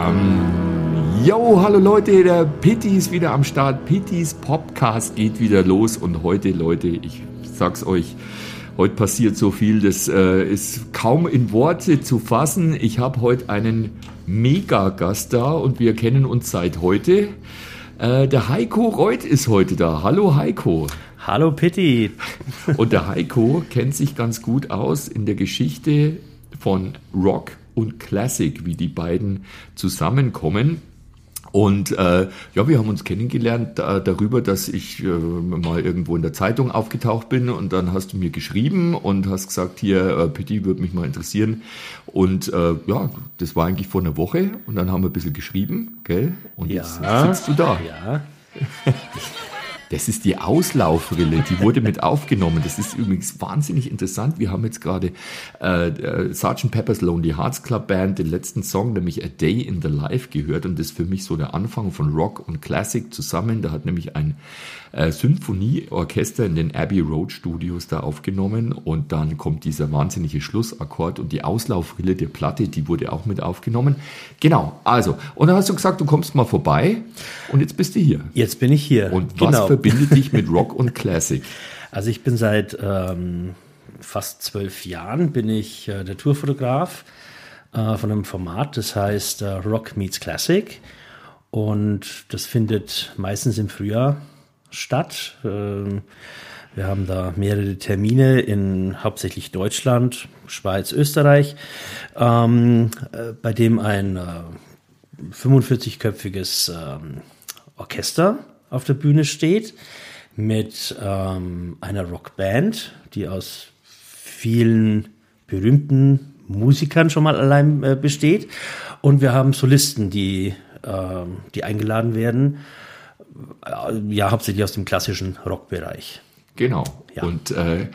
Yo, hallo Leute, der Pitti ist wieder am Start. Pittis Podcast geht wieder los und heute, Leute, ich sag's euch, heute passiert so viel, das ist kaum in Worte zu fassen. Ich habe heute einen Mega-Gast da und wir kennen uns seit heute. Der Heiko Reuth ist heute da. Hallo Heiko. Hallo Pitti. Und der Heiko kennt sich ganz gut aus in der Geschichte von Rock und Classic, wie die beiden zusammenkommen. Und ja, wir haben uns kennengelernt darüber, dass ich mal irgendwo in der Zeitung aufgetaucht bin und dann hast du mir geschrieben und hast gesagt, hier, Pitti, würde mich mal interessieren. Und ja, das war eigentlich vor einer Woche und dann haben wir ein bisschen geschrieben, gell? Und jetzt sitzt du da. Ja. Das ist die Auslaufrille, die wurde mit aufgenommen. Das ist übrigens wahnsinnig interessant. Wir haben jetzt gerade Sgt. Pepper's Lonely Hearts Club Band, den letzten Song, nämlich A Day in the Life gehört. Und das ist für mich so der Anfang von Rock und Classic zusammen. Da hat nämlich ein Symphonieorchester in den Abbey Road Studios da aufgenommen. Und dann kommt dieser wahnsinnige Schlussakkord und die Auslaufrille der Platte, die wurde auch mit aufgenommen. Genau, also. Und dann hast du gesagt, du kommst mal vorbei und jetzt bist du hier. Jetzt bin ich hier. Und was verbindet dich mit Rock und Classic? Also ich bin seit fast 12 Jahren bin ich der Tourfotograf von einem Format, das heißt Rock Meets Classic. Und das findet meistens im Frühjahr statt. Wir haben da mehrere Termine in hauptsächlich Deutschland, Schweiz, Österreich, bei dem ein 45-köpfiges Orchester auf der Bühne steht mit einer Rockband, die aus vielen berühmten Musikern schon mal allein besteht. Und wir haben Solisten, die eingeladen werden, ja, hauptsächlich aus dem klassischen Rockbereich. Genau. Ja. Und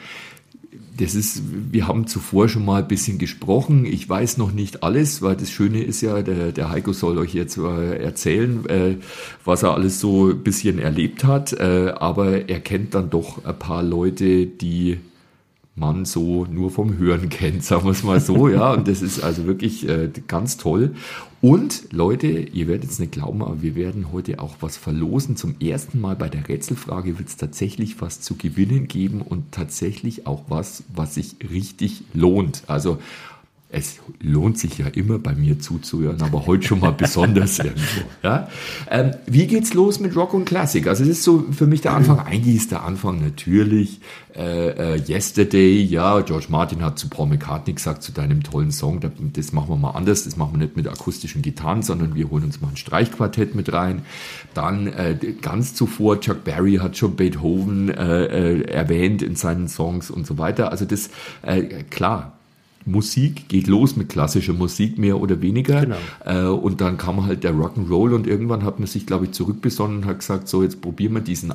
wir haben zuvor schon mal ein bisschen gesprochen. Ich weiß noch nicht alles, weil das Schöne ist ja, der Heiko soll euch jetzt erzählen, was er alles so ein bisschen erlebt hat. Aber er kennt dann doch ein paar Leute, die man so nur vom Hören kennt, sagen wir es mal so, ja, und das ist also wirklich ganz toll. Und Leute, ihr werdet es nicht glauben, aber wir werden heute auch was verlosen. Zum ersten Mal bei der Rätselfrage wird es tatsächlich was zu gewinnen geben und tatsächlich auch was sich richtig lohnt. Also es lohnt sich ja immer bei mir zuzuhören, aber heute schon mal besonders irgendwo. Ja? Wie geht's los mit Rock und Classic? Also es ist so für mich der Anfang. Eigentlich ist der Anfang natürlich Yesterday. Ja, George Martin hat zu Paul McCartney gesagt, zu deinem tollen Song, das machen wir mal anders. Das machen wir nicht mit akustischen Gitarren, sondern wir holen uns mal ein Streichquartett mit rein. Dann ganz zuvor, Chuck Berry hat schon Beethoven erwähnt in seinen Songs und so weiter. Also das, klar, Musik geht los mit klassischer Musik, mehr oder weniger. Genau. Und dann kam halt der Rock'n'Roll und irgendwann hat man sich, glaube ich, zurückbesonnen und hat gesagt, so jetzt probieren wir diese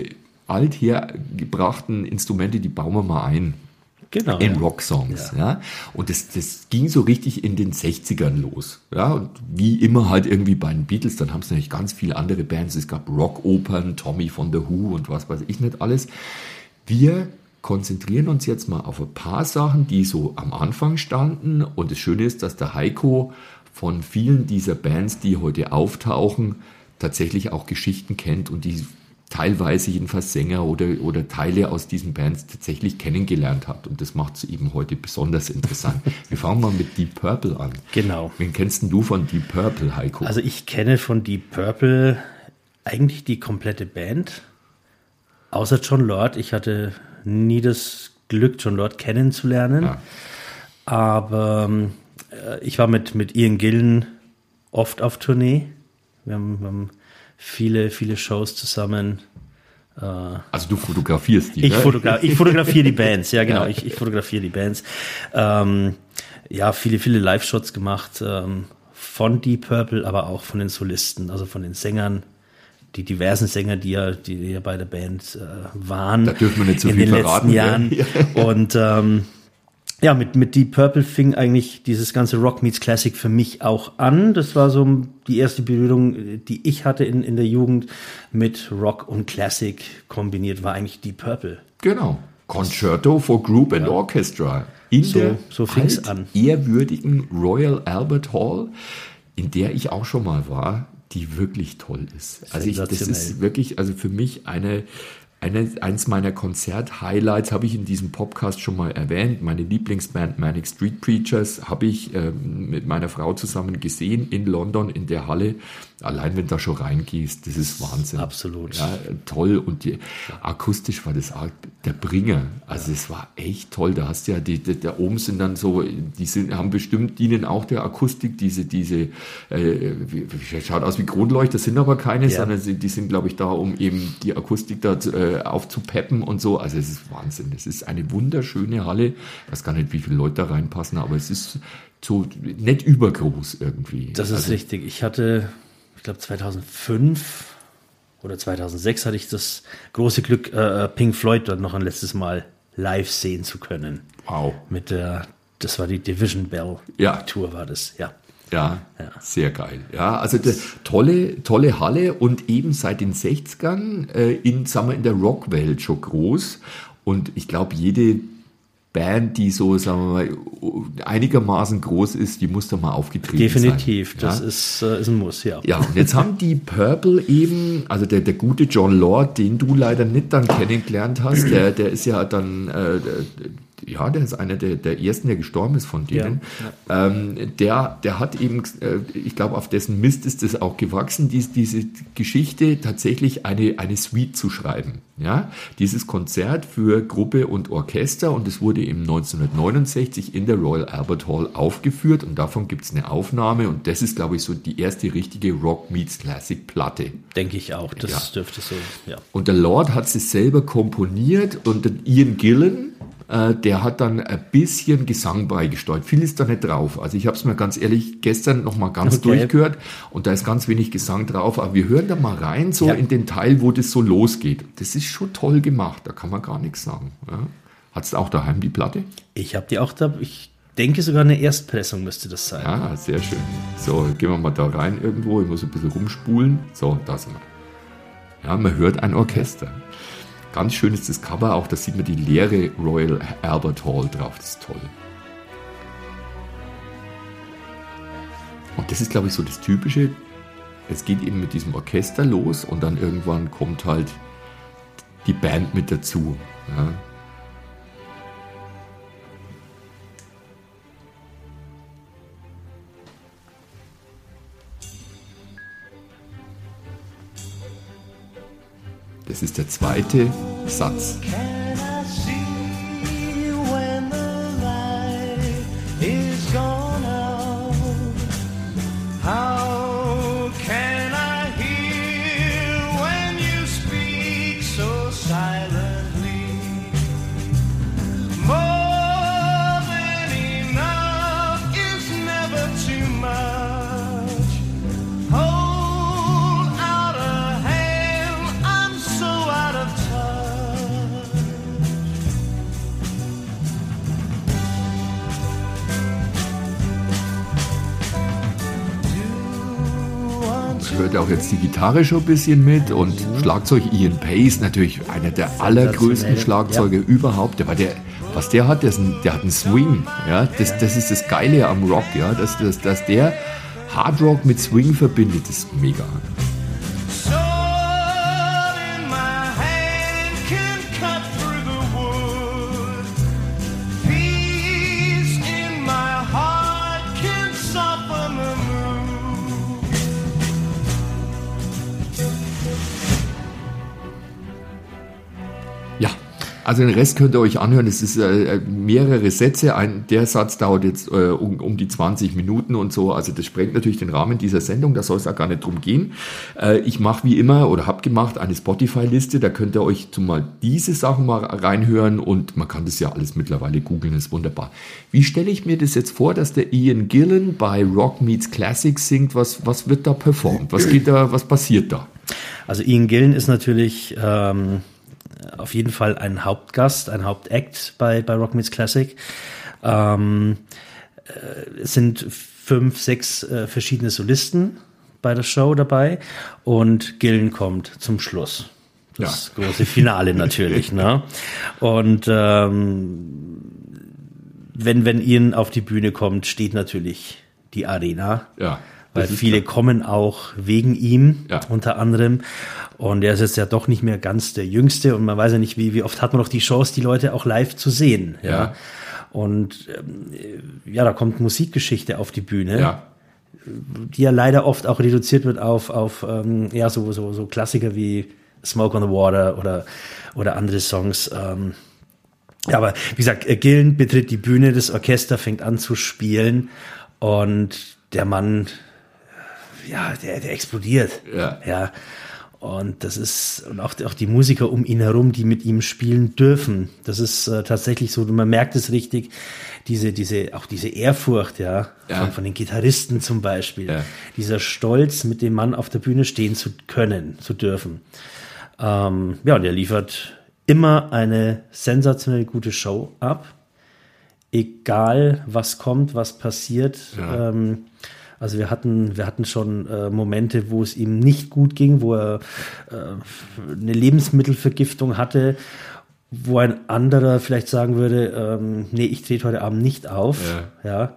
althergebrachten Instrumente, die bauen wir mal ein. Genau, in Rocksongs. Ja. Ja. Und das ging so richtig in den 60ern los. Ja. Und wie immer halt irgendwie bei den Beatles, dann haben es natürlich ganz viele andere Bands. Es gab Rockopern, Tommy von The Who und was weiß ich nicht alles. Wir konzentrieren uns jetzt mal auf ein paar Sachen, die so am Anfang standen. Und das Schöne ist, dass der Heiko von vielen dieser Bands, die heute auftauchen, tatsächlich auch Geschichten kennt und die teilweise jedenfalls Sänger oder Teile aus diesen Bands tatsächlich kennengelernt hat. Und das macht es eben heute besonders interessant. Wir fangen mal mit Deep Purple an. Genau. Wen kennst denn du von Deep Purple, Heiko? Also ich kenne von Deep Purple eigentlich die komplette Band, außer Jon Lord. Ich hatte nie das Glück, Jon Lord kennenzulernen. Ja. Aber ich war mit Ian Gillan oft auf Tournee. Wir haben viele Shows zusammen. Also du fotografierst die, Ich fotografiere die Bands, ja genau. Ja. Ich fotografiere die Bands. Ja, viele Live-Shots gemacht von Deep Purple, aber auch von den Solisten, also von den Sängern. Die diversen Sänger, die ja bei der Band waren. Da dürfen wir nicht so in viel den verraten. Letzten Jahren. Ja. Und ja, mit Deep Purple fing eigentlich dieses ganze Rock Meets Classic für mich auch an. Das war so die erste Berührung, die ich hatte in der Jugend mit Rock und Classic kombiniert, war eigentlich Deep Purple. Genau. Concerto for Group and Orchestra. In der so fing's an. ehrwürdigen Royal Albert Hall. in der ich auch schon mal war, die wirklich toll ist. Also das ist wirklich, also für mich eins meiner Konzert-Highlights, habe ich in diesem Podcast schon mal erwähnt. Meine Lieblingsband Manic Street Preachers habe ich mit meiner Frau zusammen gesehen in London in der Halle. Allein wenn du da schon reingehst, das ist Wahnsinn. Absolut. Ja, toll. Und akustisch war das auch der Bringer. Also es war echt toll. Da hast du ja, da oben sind dann so, haben bestimmt, dienen auch der Akustik, schaut aus wie Kronleuchter, sind aber keine, sondern die sind, glaube ich, da, um eben die Akustik da aufzupeppen und so. Also es ist Wahnsinn. Es ist eine wunderschöne Halle. Ich weiß gar nicht, wie viele Leute da reinpassen, aber es ist so nicht übergroß irgendwie. Das ist richtig. Ich glaube 2005 oder 2006 hatte ich das große Glück, Pink Floyd dort noch ein letztes Mal live sehen zu können. Wow. Das war die Division Bell Tour, war das, ja. Ja, sehr geil. Ja, also tolle Halle und eben seit den 60ern in der Rockwelt schon groß. Und ich glaube, jede Band, die so, sagen wir mal, einigermaßen groß ist, die muss da mal aufgetreten Definitiv, sein. das ist ein Muss, ja. Ja, und jetzt haben die Purple eben, also der gute John Lord, den du leider nicht dann kennengelernt hast, der ist ja dann... der ist einer der ersten, der gestorben ist von denen. Ja. Der hat eben, ich glaube, auf dessen Mist ist es auch gewachsen, diese Geschichte tatsächlich eine Suite zu schreiben. Ja, dieses Konzert für Gruppe und Orchester, und es wurde eben 1969 in der Royal Albert Hall aufgeführt, und davon gibt es eine Aufnahme, und das ist, glaube ich, so die erste richtige Rock Meets Classic Platte. Denke ich auch, das dürfte so, ja. Und der Lord hat sie selber komponiert, und Ian Gillan, der hat dann ein bisschen Gesang beigesteuert. Viel ist da nicht drauf. Also ich habe es mir ganz ehrlich gestern noch mal ganz durchgehört, und da ist ganz wenig Gesang drauf. Aber wir hören da mal rein, so in den Teil, wo das so losgeht. Das ist schon toll gemacht, da kann man gar nichts sagen. Ja. Hattest du auch daheim die Platte? Ich habe die auch da. Ich denke sogar eine Erstpressung müsste das sein. Ah, sehr schön. So, gehen wir mal da rein irgendwo. Ich muss ein bisschen rumspulen. So, da sind wir. Ja, man hört ein Orchester. Ganz schön ist das Cover auch, da sieht man die leere Royal Albert Hall drauf. Das ist toll. Und das ist, glaube ich, so das Typische. Es geht eben mit diesem Orchester los, und dann irgendwann kommt halt die Band mit dazu. Ja. Das ist der zweite Satz. Hört auch jetzt die Gitarre schon ein bisschen mit, und Schlagzeug Ian Pace, natürlich einer der allergrößten Schlagzeuger überhaupt. Was der hat, der hat einen Swing. Ja, das ist das Geile am Rock, ja, dass der Hard Rock mit Swing verbindet, das ist mega. Also den Rest könnt ihr euch anhören, es ist mehrere Sätze, der Satz dauert jetzt um die 20 Minuten und so, also das sprengt natürlich den Rahmen dieser Sendung, da soll es auch gar nicht drum gehen. Ich mache wie immer, oder habe gemacht, eine Spotify-Liste, da könnt ihr euch zumal diese Sachen mal reinhören, und man kann das ja alles mittlerweile googeln, ist wunderbar. Wie stelle ich mir das jetzt vor, dass der Ian Gillan bei Rock Meets Classic singt, was wird da performt, was passiert da? Also Ian Gillan ist natürlich... auf jeden Fall ein Hauptgast, ein Hauptact bei Rock Meets Classic. Es sind 5, 6 verschiedene Solisten bei der Show dabei, und Gillan kommt zum Schluss. Das große Finale natürlich. Ne? Und wenn Ian auf die Bühne kommt, steht natürlich die Arena weil viele kommen auch wegen ihm, Ja. unter anderem. Und er ist jetzt ja doch nicht mehr ganz der Jüngste und man weiß ja nicht, wie oft hat man noch die Chance, die Leute auch live zu sehen. Ja. Und da kommt Musikgeschichte auf die Bühne. Ja. Die ja leider oft auch reduziert wird auf so Klassiker wie Smoke on the Water oder andere Songs. Aber wie gesagt, Gillan betritt die Bühne, das Orchester fängt an zu spielen und der Mann, der explodiert. Ja. Und das ist, und auch die Musiker um ihn herum, die mit ihm spielen dürfen. Das ist tatsächlich so, man merkt es richtig, diese Ehrfurcht, von den Gitarristen zum Beispiel. Ja. Dieser Stolz, mit dem Mann auf der Bühne stehen zu können, zu dürfen. Und er liefert immer eine sensationell gute Show ab. Egal, was kommt, was passiert. Ja. Also wir hatten schon Momente, wo es ihm nicht gut ging, wo er eine Lebensmittelvergiftung hatte, wo ein anderer vielleicht sagen würde, ich trete heute Abend nicht auf. Ja.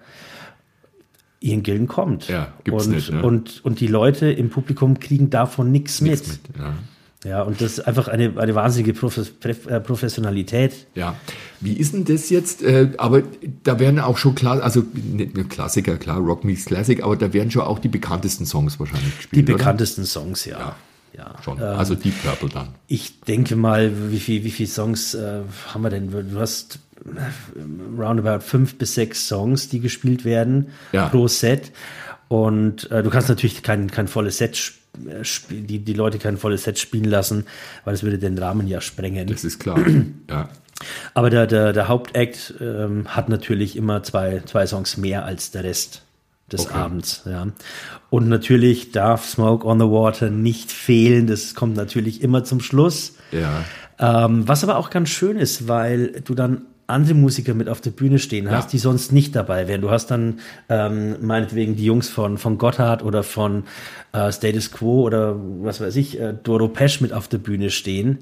Ian Gillan kommt. Ja, gibt's nicht, ne? Und die Leute im Publikum kriegen davon nichts mit. Ja, und das ist einfach eine wahnsinnige Professionalität. Ja, wie ist denn das jetzt? Aber da werden auch schon klar, also nicht nur Klassiker, klar, Rock Meets Classic, aber da werden schon auch die bekanntesten Songs wahrscheinlich gespielt, Die bekanntesten Songs, ja. Schon. Also Deep Purple dann. Ich denke mal, wie viele Songs haben wir denn? Du hast roundabout 5 bis 6 Songs, die gespielt werden pro Set. Und du kannst natürlich kein volles Set spielen. Die Leute kein volles Set spielen lassen, weil das würde den Rahmen ja sprengen. Das ist klar, ja. Aber der Hauptact hat natürlich immer zwei Songs mehr als der Rest des Abends. Ja. Und natürlich darf Smoke on the Water nicht fehlen. Das kommt natürlich immer zum Schluss. Ja. Was aber auch ganz schön ist, weil du dann andere Musiker mit auf der Bühne stehen hast, die sonst nicht dabei wären. Du hast dann meinetwegen die Jungs von Gotthard oder von Status Quo oder was weiß ich, Doro Pesch mit auf der Bühne stehen,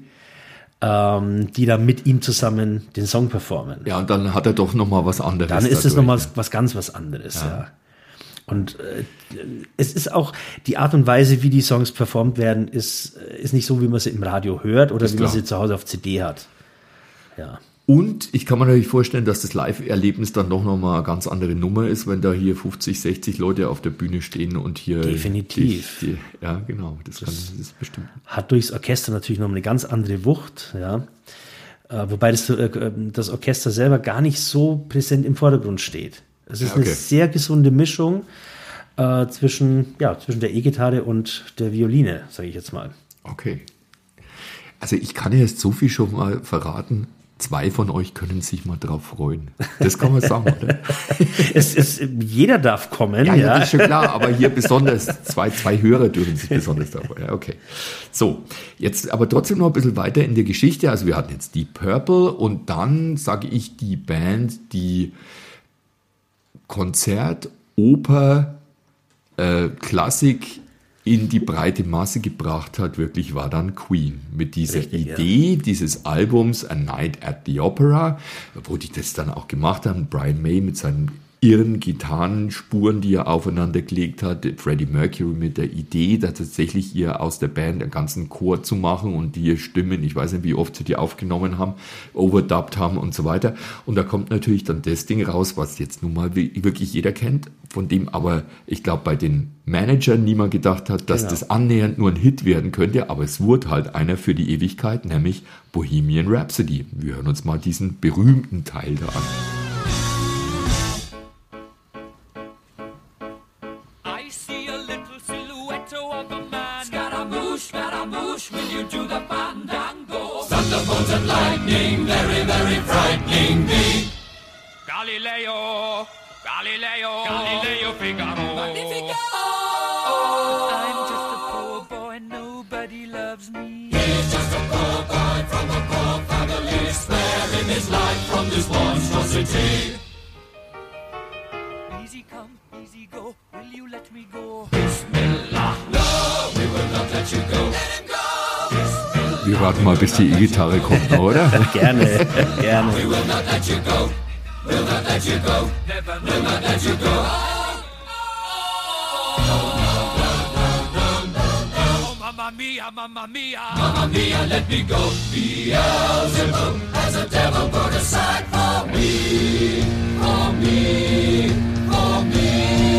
die dann mit ihm zusammen den Song performen. Ja, und dann hat er doch nochmal was anderes. Dann ist es nochmal was anderes, ja. Und es ist auch die Art und Weise, wie die Songs performt werden, ist nicht so, wie man sie im Radio hört oder wie man sie zu Hause auf CD hat. Ja. Und ich kann mir natürlich vorstellen, dass das Live-Erlebnis dann doch nochmal eine ganz andere Nummer ist, wenn da hier 50, 60 Leute auf der Bühne stehen und hier... Definitiv. Ja, genau, das ist bestimmt. Hat durchs Orchester natürlich noch eine ganz andere Wucht, ja. Wobei das Orchester selber gar nicht so präsent im Vordergrund steht. Es ist eine sehr gesunde Mischung zwischen der E-Gitarre und der Violine, sage ich jetzt mal. Okay. Also ich kann ja jetzt so viel schon mal verraten. 2 von euch können sich mal drauf freuen. Das kann man sagen, oder? Jeder darf kommen. Ja, das ist schon klar, aber hier besonders zwei Hörer dürfen sich besonders drauf freuen. Ja, okay. So, jetzt aber trotzdem noch ein bisschen weiter in der Geschichte. Also wir hatten jetzt Deep Purple und dann, sage ich, die Band, die Konzert, Oper, Klassik in die breite Masse gebracht hat, wirklich war dann Queen. Mit dieser Idee dieses Albums A Night at the Opera, wo die das dann auch gemacht haben, Brian May mit seinen irren Gitarrenspuren, die er aufeinander gelegt hat, Freddie Mercury mit der Idee, da tatsächlich ihr aus der Band einen ganzen Chor zu machen und die Stimmen, ich weiß nicht, wie oft sie die aufgenommen haben, overdubbed haben und so weiter. Und da kommt natürlich dann das Ding raus, was jetzt nun mal wirklich jeder kennt, von dem aber, ich glaube, bei den Managern niemand gedacht hat, dass das annähernd nur ein Hit werden könnte, aber es wurde halt einer für die Ewigkeit, nämlich Bohemian Rhapsody. Wir hören uns mal diesen berühmten Teil da an. Thunderbolts and lightning, very, very frightening me. Galileo, Galileo, Galileo Figaro. Magnifico! I'm just a poor boy, nobody loves me. He's just a poor boy from a poor family, sparing his life from this monstrosity. Easy come, easy go, will you let me go? Bismillah, no, we will not let you go. Let him go! Wir warten mal, bis die E-Gitarre kommt, oder? Gerne, gerne. We will not let you go. We'll not let you go. Never, will not let you go. mia, mamma mia. Mamma mia, let me go. Beelzebub has a devil put aside for me, for me, for me.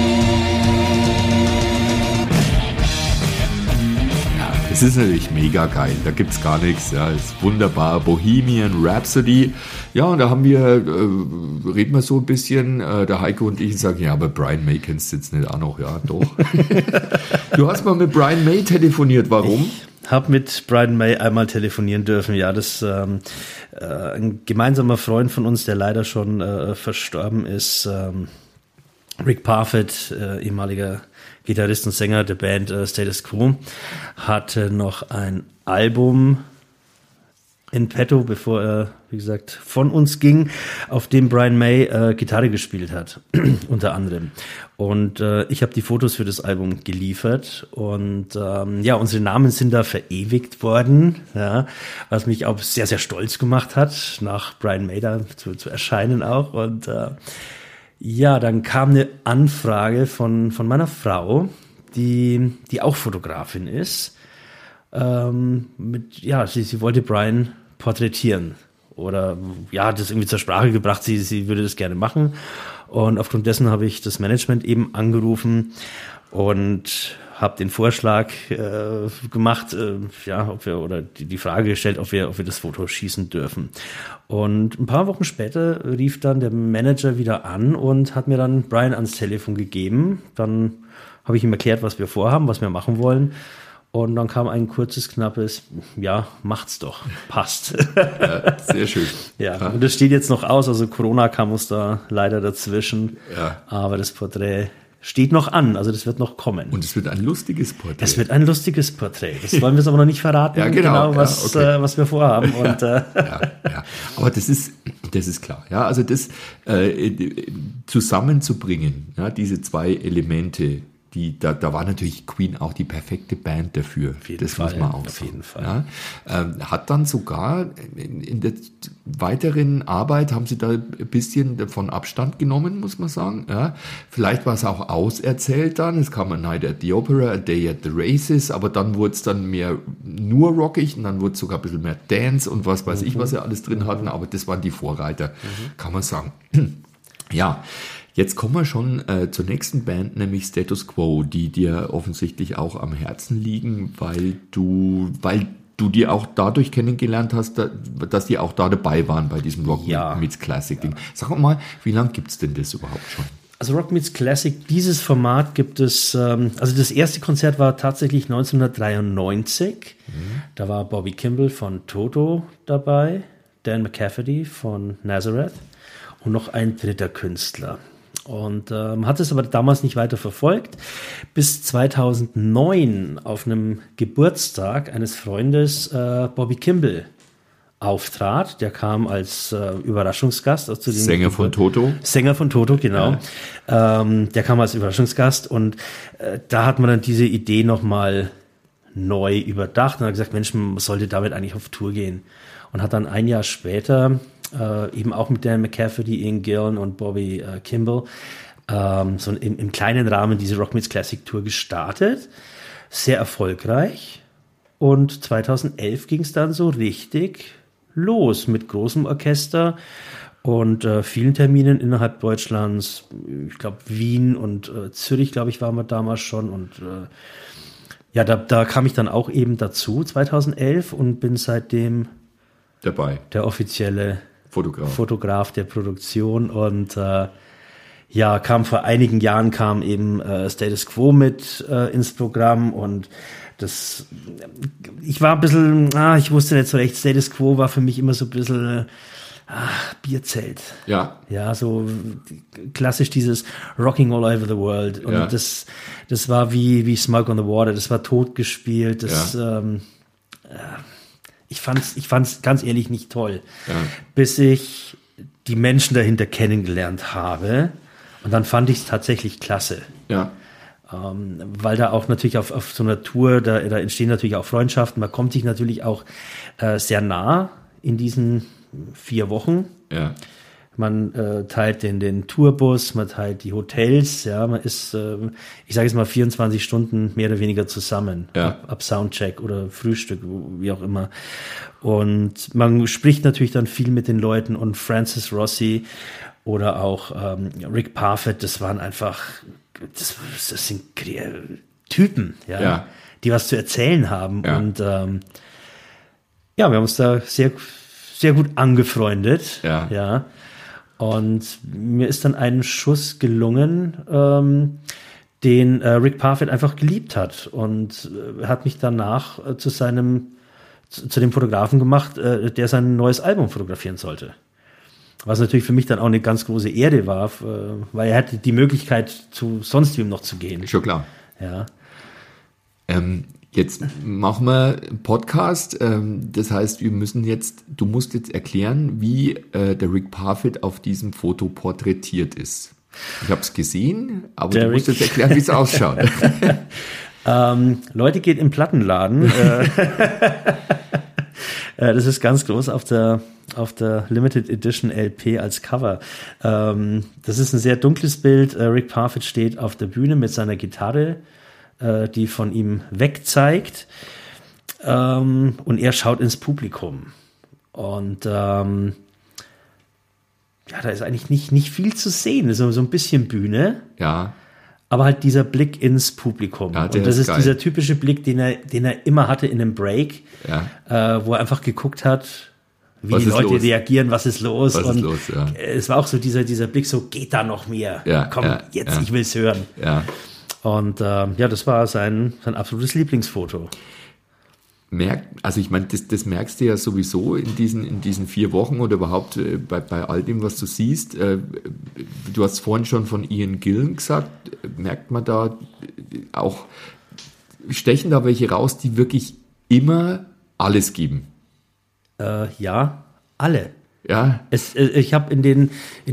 Es ist natürlich mega geil, da gibt's gar nichts, ja, es ist wunderbar, Bohemian Rhapsody, ja, und da haben wir, reden wir so ein bisschen, der Heiko und ich sagen, ja, aber Brian May kennst du jetzt nicht auch noch, ja, doch. Du hast mal mit Brian May telefoniert, warum? Ich habe mit Brian May einmal telefonieren dürfen, ja, das ein gemeinsamer Freund von uns, der leider schon verstorben ist, Rick Parfitt, ehemaliger Gitarrist und Sänger der Band Status Quo, hatte noch ein Album in petto, bevor er, wie gesagt, von uns ging, auf dem Brian May Gitarre gespielt hat, unter anderem. Und ich habe die Fotos für das Album geliefert und ja, unsere Namen sind da verewigt worden, ja, was mich auch sehr, sehr stolz gemacht hat, nach Brian May da zu erscheinen auch. Und ja, dann kam eine Anfrage von meiner Frau, die auch Fotografin ist. Sie wollte Brian porträtieren oder ja, hat das irgendwie zur Sprache gebracht, sie würde das gerne machen. Und aufgrund dessen habe ich das Management eben angerufen und habe den Vorschlag gemacht, ob wir, oder die Frage gestellt, ob wir das Foto schießen dürfen. Und ein paar Wochen später rief dann der Manager wieder an und hat mir dann Brian ans Telefon gegeben. Dann habe ich ihm erklärt, was wir vorhaben, was wir machen wollen. Und dann kam ein kurzes, knappes, ja, macht's doch, passt. Ja, sehr schön. Ja, und das steht jetzt noch aus, also Corona kam uns da leider dazwischen. Ja. Aber das Porträt steht noch an, also das wird noch kommen. Und es wird ein lustiges Porträt. Es wird ein lustiges Porträt. Das wollen wir jetzt aber noch nicht verraten, ja, genau was wir vorhaben. Und, ja. Aber das ist klar. Ja, also das zusammenzubringen, ja, diese zwei Elemente, da war natürlich Queen auch die perfekte Band dafür. Das muss man auch sagen. Auf jeden Fall. Ja. Hat dann sogar in der weiteren Arbeit haben sie da ein bisschen davon Abstand genommen, muss man sagen. Ja. Vielleicht war es auch auserzählt dann. Es kam A Night at the Opera, A Day at the Races, aber dann wurde es dann mehr nur rockig und dann wurde es sogar ein bisschen mehr Dance und was weiß ich, was sie alles drin hatten. Aber das waren die Vorreiter, kann man sagen. Ja. Jetzt kommen wir schon zur nächsten Band, nämlich Status Quo, die dir offensichtlich auch am Herzen liegen, weil du die auch dadurch kennengelernt hast, dass die auch da dabei waren bei diesem Rock Meets Classic Ding. Sag mal, wie lange gibt's denn das überhaupt schon? Also Rock Meets Classic, dieses Format gibt es, also das erste Konzert war tatsächlich 1993. Da war Bobby Kimball von Toto dabei, Dan McCafferty von Nazareth und noch ein dritter Künstler. Und hat es aber damals nicht weiter verfolgt, bis 2009 auf einem Geburtstag eines Freundes Bobby Kimball auftrat. Der kam als Überraschungsgast. Zu dem Sänger von Toto. Sänger von Toto, genau. Ja. Der kam als Überraschungsgast und da hat man dann diese Idee nochmal neu überdacht und hat gesagt, Mensch, man sollte damit eigentlich auf Tour gehen. Und hat dann ein Jahr später eben auch mit Dan McCafferty, Ian Gillan und Bobby Kimball so im kleinen Rahmen diese Rock Meets Classic Tour gestartet. Sehr erfolgreich. Und 2011 ging es dann so richtig los mit großem Orchester und vielen Terminen innerhalb Deutschlands. Ich glaube, Wien und Zürich, glaube ich, waren wir damals schon. Und da kam ich dann auch eben dazu 2011 und bin seitdem dabei. Der offizielle Fotograf der Produktion und vor einigen Jahren kam eben Status Quo mit ins Programm und ich war ein bisschen, ich wusste nicht so recht, Status Quo war für mich immer so ein bisschen Bierzelt. Ja. Ja, so klassisch dieses Rocking All Over the World und das war wie Smoke on the Water, das war totgespielt, ich fand's ganz ehrlich nicht toll, bis ich die Menschen dahinter kennengelernt habe und dann fand ich es tatsächlich klasse. Ja. Weil da auch natürlich auf so einer Tour, da entstehen natürlich auch Freundschaften, man kommt sich natürlich auch sehr nah in diesen 4 Wochen. Ja. Man teilt den Tourbus, man teilt die Hotels, ja, man ist, ich sage jetzt mal 24 Stunden mehr oder weniger zusammen, ab Soundcheck oder Frühstück, wie auch immer. Und man spricht natürlich dann viel mit den Leuten und Francis Rossi oder auch Rick Parfitt, das waren einfach, das sind Typen, die was zu erzählen haben. Ja. Und wir haben uns da sehr, sehr gut angefreundet. Ja. Und mir ist dann ein Schuss gelungen, den Rick Parfitt einfach geliebt hat und hat mich danach zu dem Fotografen gemacht, der sein neues Album fotografieren sollte. Was natürlich für mich dann auch eine ganz große Ehre war, weil er hatte die Möglichkeit, zu sonst wem noch zu gehen. Schon klar. Ja. Jetzt machen wir einen Podcast. Das heißt, du musst jetzt erklären, wie der Rick Parfitt auf diesem Foto porträtiert ist. Ich habe es gesehen, aber du musst jetzt erklären, wie es ausschaut. Leute, geht im Plattenladen. Das ist ganz groß auf der Limited Edition LP als Cover. Das ist ein sehr dunkles Bild. Rick Parfitt steht auf der Bühne mit seiner Gitarre, die von ihm wegzeigt, und er schaut ins Publikum. Und da ist eigentlich nicht viel zu sehen. Das ist so ein bisschen Bühne. Ja. Aber halt dieser Blick ins Publikum. Ja, und das ist geil. Dieser typische Blick, den er immer hatte in einem Break, wo er einfach geguckt hat, wie die Leute reagieren, was ist los. Es war auch so dieser Blick, so geht da noch mehr. Ich will's hören. Ja. Und das war sein absolutes Lieblingsfoto. Also ich meine, das merkst du ja sowieso in diesen 4 Wochen oder überhaupt bei all dem, was du siehst. Du hast vorhin schon von Ian Gillan gesagt, merkt man da auch, stechen da welche raus, die wirklich immer alles geben? Ja, alle. Ja. Ich habe in den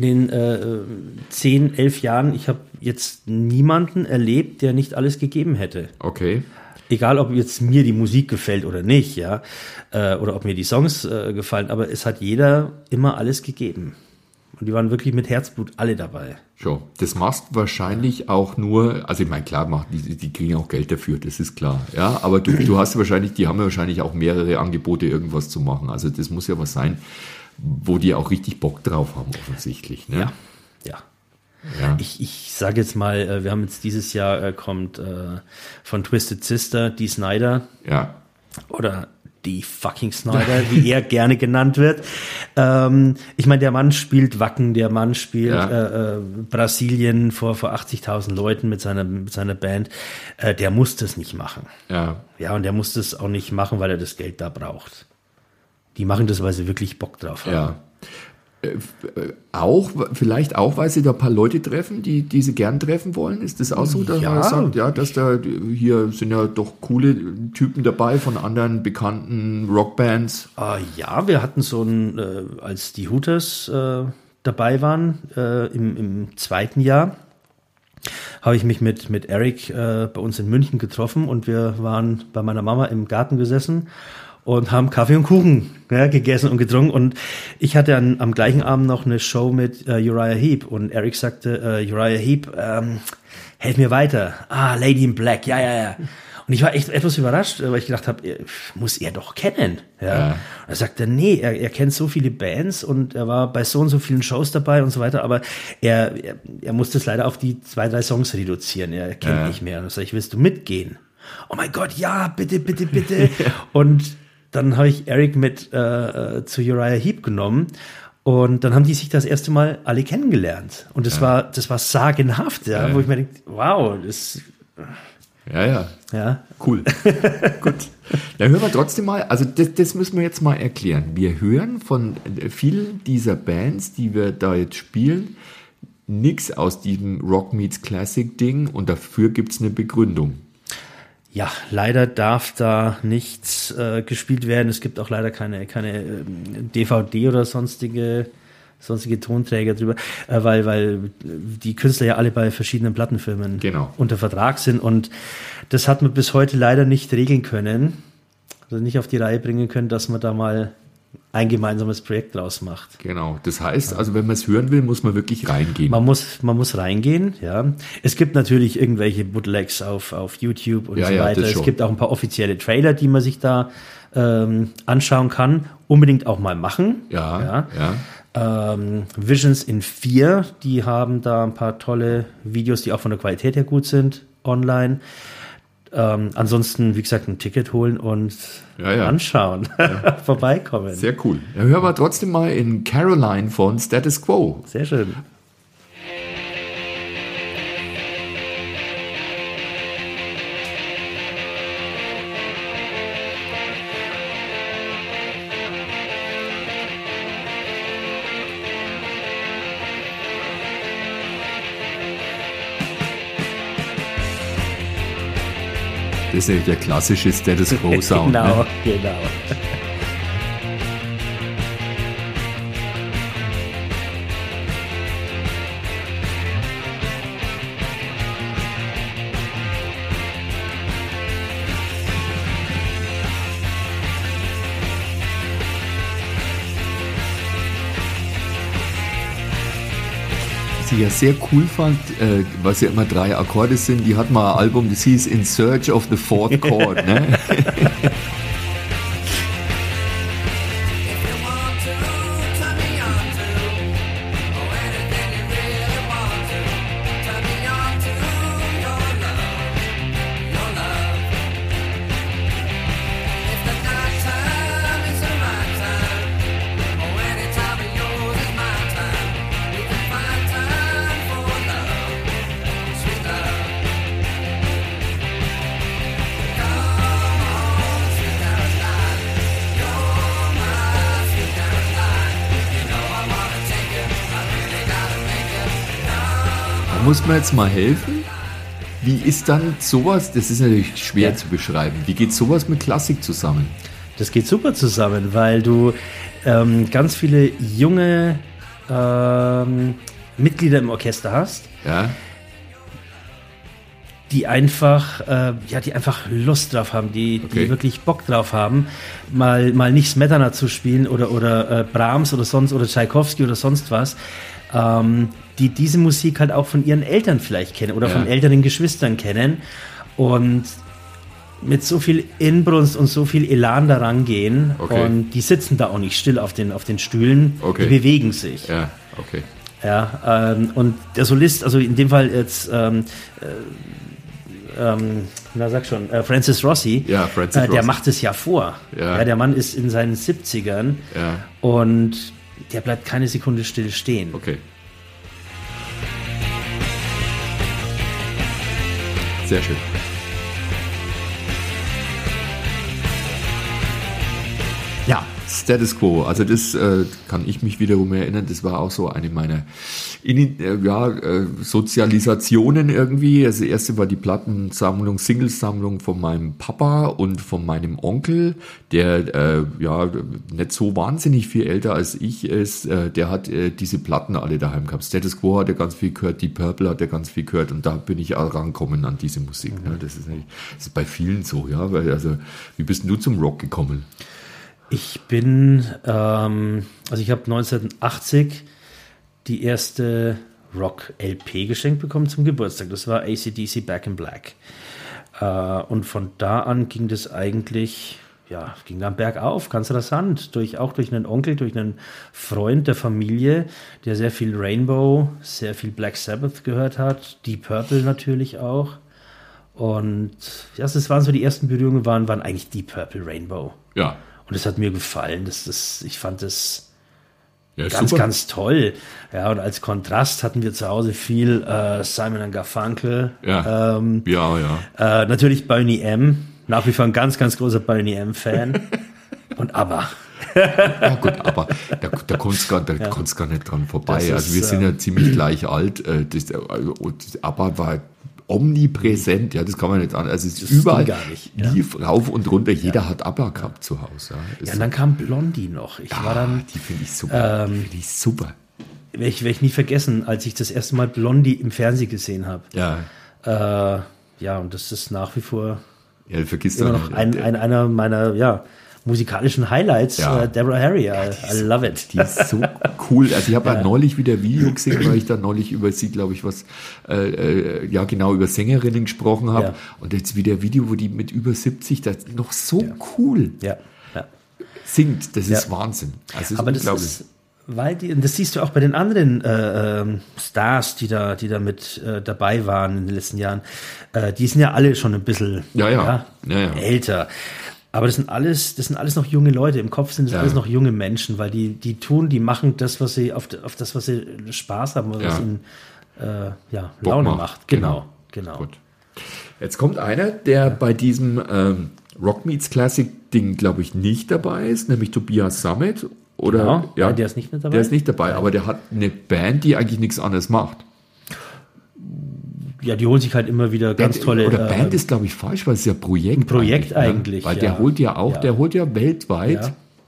10, 11 Jahren, ich habe jetzt niemanden erlebt, der nicht alles gegeben hätte. Okay. Egal, ob jetzt mir die Musik gefällt oder nicht, oder ob mir die Songs gefallen, aber es hat jeder immer alles gegeben. Und die waren wirklich mit Herzblut alle dabei. Schon. Das machst wahrscheinlich auch nur, also ich meine, klar, die kriegen auch Geld dafür, das ist klar. Ja, aber du hast wahrscheinlich, die haben ja wahrscheinlich auch mehrere Angebote, irgendwas zu machen. Also das muss ja was sein, wo die auch richtig Bock drauf haben, offensichtlich. Ne? Ja. Ich sage jetzt mal, wir haben jetzt dieses Jahr kommt von Twisted Sister die Snyder. Ja. Oder die fucking Snyder, wie er gerne genannt wird. Ich meine, der Mann spielt Wacken, der Mann spielt Brasilien vor 80.000 Leuten mit seiner Band. Der muss das nicht machen. Ja, und der muss das auch nicht machen, weil er das Geld da braucht. Die machen das, weil sie wirklich Bock drauf haben. Ja. Vielleicht auch, weil sie da ein paar Leute treffen, die sie gern treffen wollen. Ist das auch so, dass man sagt, dass da hier sind ja doch coole Typen dabei von anderen bekannten Rockbands? Ja, wir hatten so als die Hooters dabei waren, im 2. Jahr, habe ich mich mit Eric bei uns in München getroffen und wir waren bei meiner Mama im Garten gesessen und haben Kaffee und Kuchen gegessen und getrunken. Und ich hatte am gleichen Abend noch eine Show mit Uriah Heep. Und Eric sagte, Uriah Heep, helf mir weiter. Lady in Black, ja. Und ich war echt etwas überrascht, weil ich gedacht habe, muss er doch kennen. Ja. Und er sagte, nee, er kennt so viele Bands und er war bei so und so vielen Shows dabei und so weiter. Aber er musste es leider auf die 2, 3 Songs reduzieren. Er kennt nicht mehr. Und ich sage, willst du mitgehen? Oh mein Gott, ja, bitte. Und dann habe ich Eric mit zu Uriah Heep genommen und dann haben die sich das erste Mal alle kennengelernt. Und das war sagenhaft, wo ich mir denke, wow, das... Ja. Cool. Gut. Dann hören wir trotzdem mal, also das müssen wir jetzt mal erklären. Wir hören von vielen dieser Bands, die wir da jetzt spielen, nichts aus diesem Rock Meets Classic Ding und dafür gibt es eine Begründung. Ja, leider darf da nichts gespielt werden. Es gibt auch leider keine DVD oder sonstige Tonträger drüber, weil die Künstler ja alle bei verschiedenen Plattenfirmen unter Vertrag sind. Und das hat man bis heute leider nicht regeln können, also nicht auf die Reihe bringen können, dass man da mal ein gemeinsames Projekt draus macht. Genau, das heißt, also wenn man es hören will, muss man wirklich reingehen. Man muss reingehen, ja. Es gibt natürlich irgendwelche Bootlegs auf YouTube und so weiter. Es gibt auch ein paar offizielle Trailer, die man sich da anschauen kann. Unbedingt auch mal machen. Ja. Visions in 4, die haben da ein paar tolle Videos, die auch von der Qualität her gut sind, online. Ansonsten, wie gesagt, ein Ticket holen und anschauen, vorbeikommen. Sehr cool. Ja, hören wir trotzdem mal in Caroline von Status Quo. Sehr schön. Das ist ja der klassische Status Quo Sound. Genau. Was ich ja sehr cool fand, was ja immer 3 Akkorde sind, die hat mal ein Album, das hieß In Search of the Fourth Chord. Ne? Muss man jetzt mal helfen? Wie ist dann sowas, das ist natürlich schwer zu beschreiben, wie geht sowas mit Klassik zusammen? Das geht super zusammen, weil du ganz viele junge Mitglieder im Orchester hast, die einfach Lust drauf haben, die wirklich Bock drauf haben, mal nicht Smetana zu spielen oder Brahms oder Tchaikovsky oder sonst was, die diese Musik halt auch von ihren Eltern vielleicht kennen oder von älteren Geschwistern kennen und mit so viel Inbrunst und so viel Elan daran gehen und die sitzen da auch nicht still auf den Stühlen, die bewegen sich. Ja, okay. Ja, und der Solist, also in dem Fall jetzt Francis Rossi, der macht es ja vor. Ja. Ja, der Mann ist in seinen 70ern und der bleibt keine Sekunde still stehen. Okay. Sehr schön. Ja, Status Quo. Also das kann ich mich wiederum erinnern. Das war auch so eine meiner Sozialisationen irgendwie. Also das erste war die Plattensammlung, Singlesammlung von meinem Papa und von meinem Onkel, der nicht so wahnsinnig viel älter als ich ist. Der hat diese Platten alle daheim gehabt. Status Quo hat er ganz viel gehört, Deep Purple hat er ganz viel gehört und da bin ich auch rangekommen an diese Musik. Ne? Das ist bei vielen so, ja. Weil, also, wie bist denn du zum Rock gekommen? Ich bin, ich habe 1980 die erste Rock-LP geschenkt bekommen zum Geburtstag. Das war AC/DC Back in Black. Und von da an ging das eigentlich, ging dann bergauf, ganz rasant. Auch durch einen Onkel, durch einen Freund der Familie, der sehr viel Rainbow, sehr viel Black Sabbath gehört hat. Deep Purple natürlich auch. Und das waren so die ersten Berührungen, waren eigentlich Deep Purple, Rainbow. Ja. Und es hat mir gefallen. Ich fand das ganz toll. Ja, und als Kontrast hatten wir zu Hause viel Simon & Garfunkel. Ja. Natürlich Boney M. Nach wie vor ein ganz, ganz großer Boney M-Fan. Und ABBA. Ja gut, aber da kommt's gar nicht dran vorbei. Also wir sind ja ziemlich gleich alt. ABBA war omnipräsent, das kann man nicht an. Also es ist überall gar nicht, lief rauf und runter. Jeder hat ABBA gehabt zu Hause. Ja, und dann kam Blondie noch. Die finde ich super. Werde ich nie vergessen, als ich das erste Mal Blondie im Fernsehen gesehen habe. Ja. Und das ist nach wie vor vergisst immer noch einer musikalischen Highlights, Deborah Harry, I love it. Die ist so cool. Also ich habe ja neulich wieder ein Video gesehen, weil ich da neulich über sie, glaube ich, über Sängerinnen gesprochen habe. Ja. Und jetzt wieder ein Video, wo die mit über 70 das noch so cool singt. Das ist Wahnsinn. Also aber das ist, weil das siehst du auch bei den anderen Stars, die da mit dabei waren in den letzten Jahren. Die sind ja alle schon ein bisschen älter. Aber das sind alles noch junge Leute. Im Kopf sind das alles noch junge Menschen, weil die machen das, was sie auf das, was sie Spaß haben, was ihnen Laune macht. Genau. Gut. Jetzt kommt einer, der bei diesem Rock Meets Classic Ding, glaube ich, nicht dabei ist, nämlich Tobias Sammet. Oder, der ist nicht mit dabei. Der ist nicht dabei, aber der hat eine Band, die eigentlich nichts anderes macht. Ja, die holen sich halt immer wieder ganz tolle... Oder Band ist, glaube ich, falsch, weil es ist ja Projekt. Ein Projekt eigentlich, Weil der holt ja auch, der holt ja weltweit,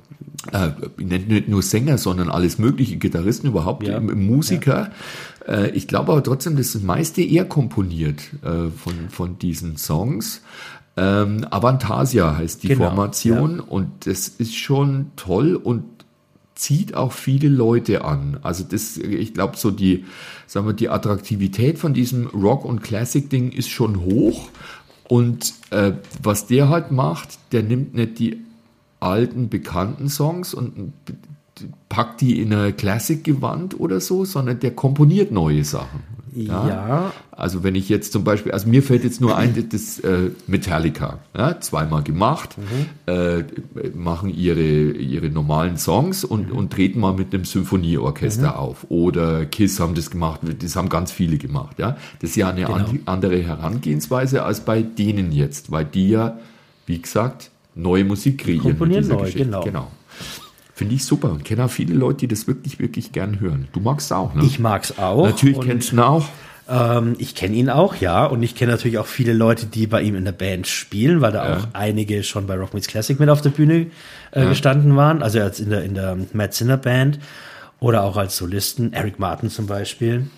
nicht nur Sänger, sondern alles mögliche, Gitarristen überhaupt, Musiker. Ja. Ich glaube aber trotzdem, das meiste er komponiert von diesen Songs. Avantasia heißt die Formation und das ist schon toll und zieht auch viele Leute an. Also ich glaube, so die Attraktivität von diesem Rock- und Classic-Ding ist schon hoch. Und was der halt macht, der nimmt nicht die alten, bekannten Songs und packt die in ein Classic-Gewand oder so, sondern der komponiert neue Sachen. Ja. Also wenn ich jetzt zum Beispiel, also mir fällt jetzt nur ein, das Metallica, zweimal gemacht, machen ihre normalen Songs und treten mal mit einem Symphonieorchester auf. Oder Kiss haben das gemacht, das haben ganz viele gemacht. Ja? Das ist ja eine andere Herangehensweise als bei denen jetzt, weil die ja, wie gesagt, neue Musik kreieren. Komponieren neu, genau. Finde ich super und kenne auch viele Leute, die das wirklich, wirklich gern hören. Du magst es auch, ne? Ich mag es auch. Natürlich kennst du ihn auch. Ich kenne ihn auch, ja. Und ich kenne natürlich auch viele Leute, die bei ihm in der Band spielen, weil da auch einige schon bei Rock Meets Classic mit auf der Bühne gestanden waren. Also als in der Matt Sinner Band oder auch als Solisten. Eric Martin zum Beispiel,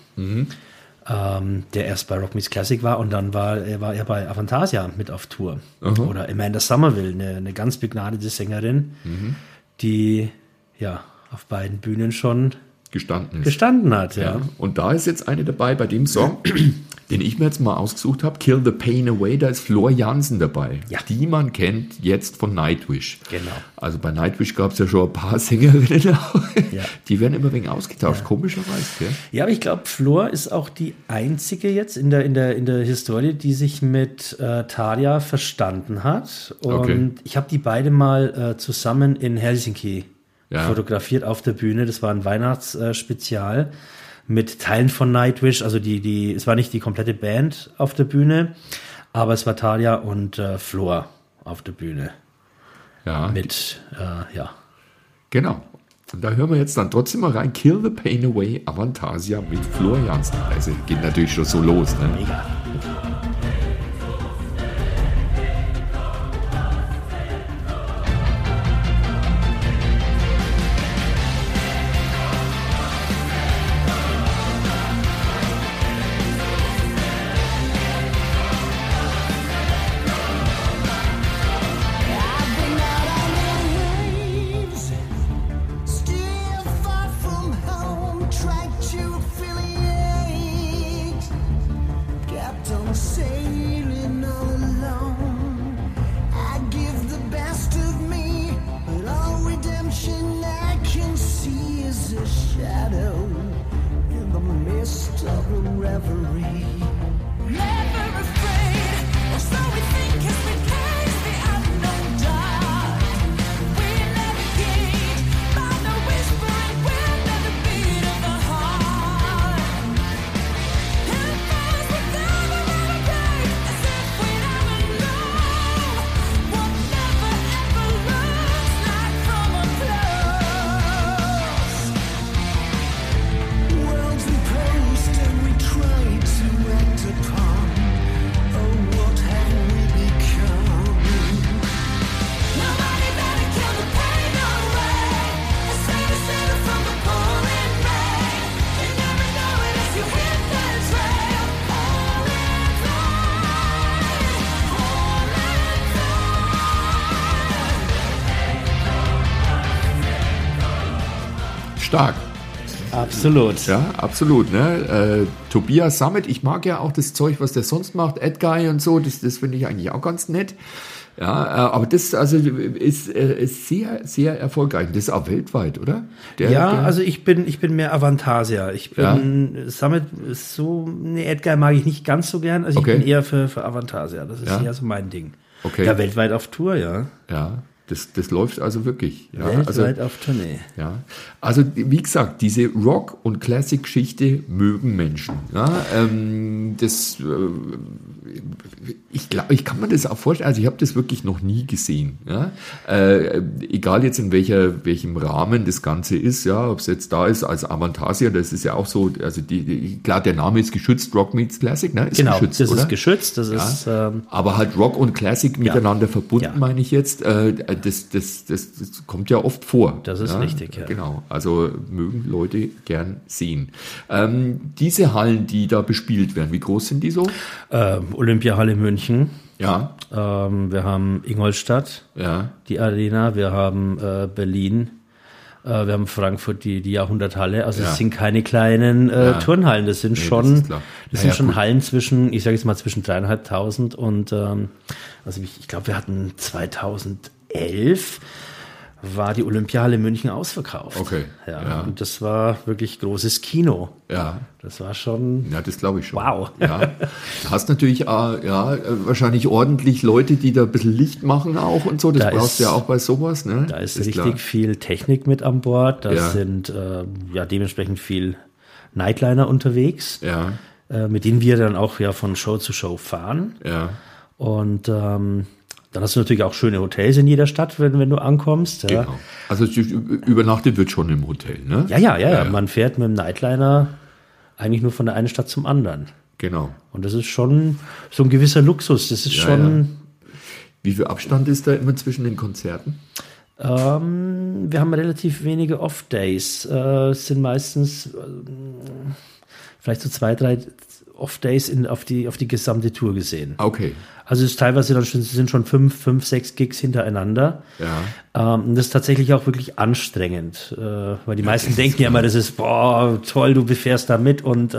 der erst bei Rock Meets Classic war und dann war er bei Avantasia mit auf Tour. Oder Amanda Somerville, eine ganz begnadete Sängerin, die auf beiden Bühnen schon gestanden hat. Ja. Und da ist jetzt eine dabei bei dem Song, den ich mir jetzt mal ausgesucht habe, Kill the Pain Away, da ist Floor Jansen dabei, die man kennt jetzt von Nightwish. Genau. Also bei Nightwish gab es ja schon ein paar Sängerinnen, die werden immer ein wenig ausgetauscht, komischerweise. Gell? Ja, aber ich glaube, Floor ist auch die einzige jetzt in der Historie, die sich mit Tarja verstanden hat. Und ich habe die beide mal zusammen in Helsinki fotografiert auf der Bühne. Das war ein Weihnachtsspezial mit Teilen von Nightwish. Also es war nicht die komplette Band auf der Bühne, aber es war Tarja und Floor auf der Bühne. Ja. Genau. Und da hören wir jetzt dann trotzdem mal rein. Kill the Pain Away, Avantasia mit Floor Jansen. Also geht natürlich schon so los. Ne? Mega. Got Stark. Absolut. Ja, absolut. Ne? Tobias Sammet, ich mag ja auch das Zeug, was der sonst macht, Edguy und so, das finde ich eigentlich auch ganz nett. Ja, aber das also ist sehr, sehr erfolgreich. Das ist auch weltweit, oder? Also ich bin mehr Avantasia. Summit ist so, Edguy mag ich nicht ganz so gern. Also ich bin eher für Avantasia. Das ist eher so mein Ding. Okay. Ja, weltweit auf Tour, ja. Ja. Das läuft also wirklich. Ja, weltweit auf Tournee. Ja, also wie gesagt, diese Rock- und Classic-Geschichte mögen Menschen. Ja, ich kann mir das auch vorstellen, also ich habe das wirklich noch nie gesehen. Ja? Egal jetzt in welchem Rahmen das Ganze ist, ja, ob es jetzt da ist als Avantasia, das ist ja auch so, also klar, der Name ist geschützt, Rock meets Classic, ne? Ist genau, geschützt, das oder? ist geschützt. Das ist, aber halt Rock und Classic miteinander verbunden, meine ich jetzt. Das kommt ja oft vor. Das ist richtig, ja. Genau, also mögen Leute gern sehen. Diese Hallen, die da bespielt werden, wie groß sind die so? Olympiahalle München. Ja. Wir haben Ingolstadt, die Arena. Wir haben Berlin. Wir haben Frankfurt, die Jahrhunderthalle. Also es sind keine kleinen Turnhallen. Das sind schon Hallen zwischen, ich sage jetzt mal zwischen 3.500 und also ich glaube, wir hatten 2011 war die Olympiahalle München ausverkauft. Okay. Ja. Und das war wirklich großes Kino. Ja. Das war schon. Ja, das glaube ich schon. Wow. Ja. Du hast natürlich wahrscheinlich ordentlich Leute, die da ein bisschen Licht machen auch und so. Das brauchst du ja auch bei sowas, ne? Da ist richtig viel Technik mit an Bord. Da sind dementsprechend viel Nightliner unterwegs. Ja. Mit denen wir dann auch von Show zu Show fahren. Ja. Und dann hast du natürlich auch schöne Hotels in jeder Stadt, wenn du ankommst. Ja. Genau. Also übernachtet wird schon im Hotel, ne? Ja. Man fährt mit dem Nightliner eigentlich nur von der einen Stadt zum anderen. Genau. Und das ist schon so ein gewisser Luxus. Das ist schon. Ja. Wie viel Abstand ist da immer zwischen den Konzerten? Wir haben relativ wenige Off-Days. Es sind meistens vielleicht so 2, 3 Off-Days auf die gesamte Tour gesehen. Okay. Also es ist teilweise sind schon 5, 6 Gigs hintereinander. Ja. Und das ist tatsächlich auch wirklich anstrengend, weil die meisten denken ja immer, das ist toll, du fährst da mit und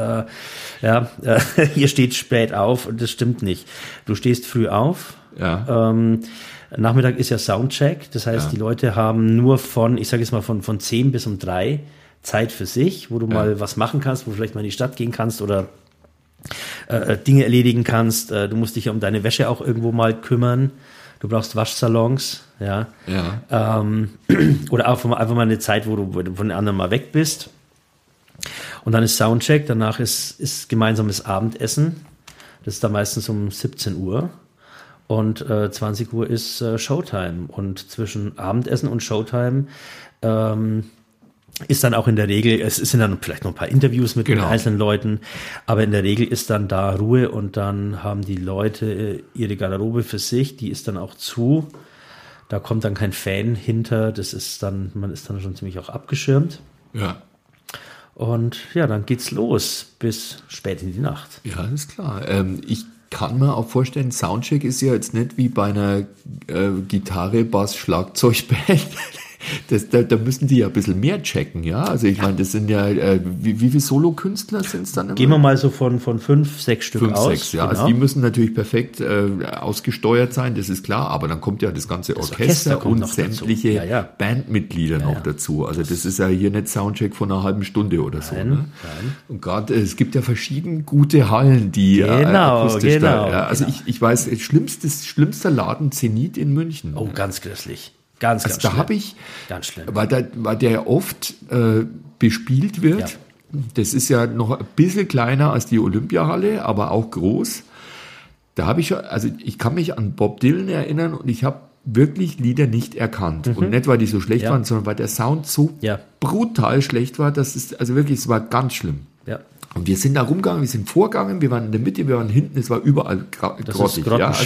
ihr steht spät auf und das stimmt nicht. Du stehst früh auf. Ja. Nachmittag ist ja Soundcheck, das heißt, die Leute haben nur von 10 bis um 3 Zeit für sich, wo du mal was machen kannst, wo du vielleicht mal in die Stadt gehen kannst oder Dinge erledigen kannst. Du musst dich um deine Wäsche auch irgendwo mal kümmern. Du brauchst Waschsalons, ja. Oder auch einfach mal eine Zeit, wo du von den anderen mal weg bist. Und dann ist Soundcheck, danach ist gemeinsames Abendessen. Das ist dann meistens um 17 Uhr. Und 20 Uhr ist Showtime. Und zwischen Abendessen und Showtime ist dann auch in der Regel, es sind dann vielleicht noch ein paar Interviews mit den einzelnen Leuten, aber in der Regel ist dann da Ruhe und dann haben die Leute ihre Garderobe für sich, die ist dann auch zu, da kommt dann kein Fan hinter, man ist dann schon ziemlich auch abgeschirmt. Ja. Und dann geht's los bis spät in die Nacht. Ja, ist klar. Ich kann mir auch vorstellen, Soundcheck ist ja jetzt nicht wie bei einer Gitarre, Bass, Schlagzeugband. Da müssen die ja ein bisschen mehr checken, ja? Also ich meine, das sind ja, wie viele Solo-Künstler sind es dann immer? Gehen wir mal so von 5, 6 Stück 5, aus. 6, ja. Genau. Also die müssen natürlich perfekt ausgesteuert sein, das ist klar, aber dann kommt ja das ganze Orchester und sämtliche Bandmitglieder noch dazu. Also das ist ja hier nicht Soundcheck von einer halben Stunde oder so. Ne? Nein. Und gerade, es gibt ja verschieden gute Hallen, die akustisch da. Ja, also ich weiß, schlimmster Laden Zenit in München. Oh, ganz grässlich. Ganz da habe ich, weil der oft bespielt wird, das ist ja noch ein bisschen kleiner als die Olympiahalle, aber auch groß. Da habe ich kann mich an Bob Dylan erinnern und ich habe wirklich Lieder nicht erkannt. Und nicht, weil die so schlecht waren, sondern weil der Sound so brutal schlecht war, es war ganz schlimm. Ja. Und wir sind da rumgegangen, wir sind vorgegangen, wir waren in der Mitte, wir waren hinten, es war überall grottig.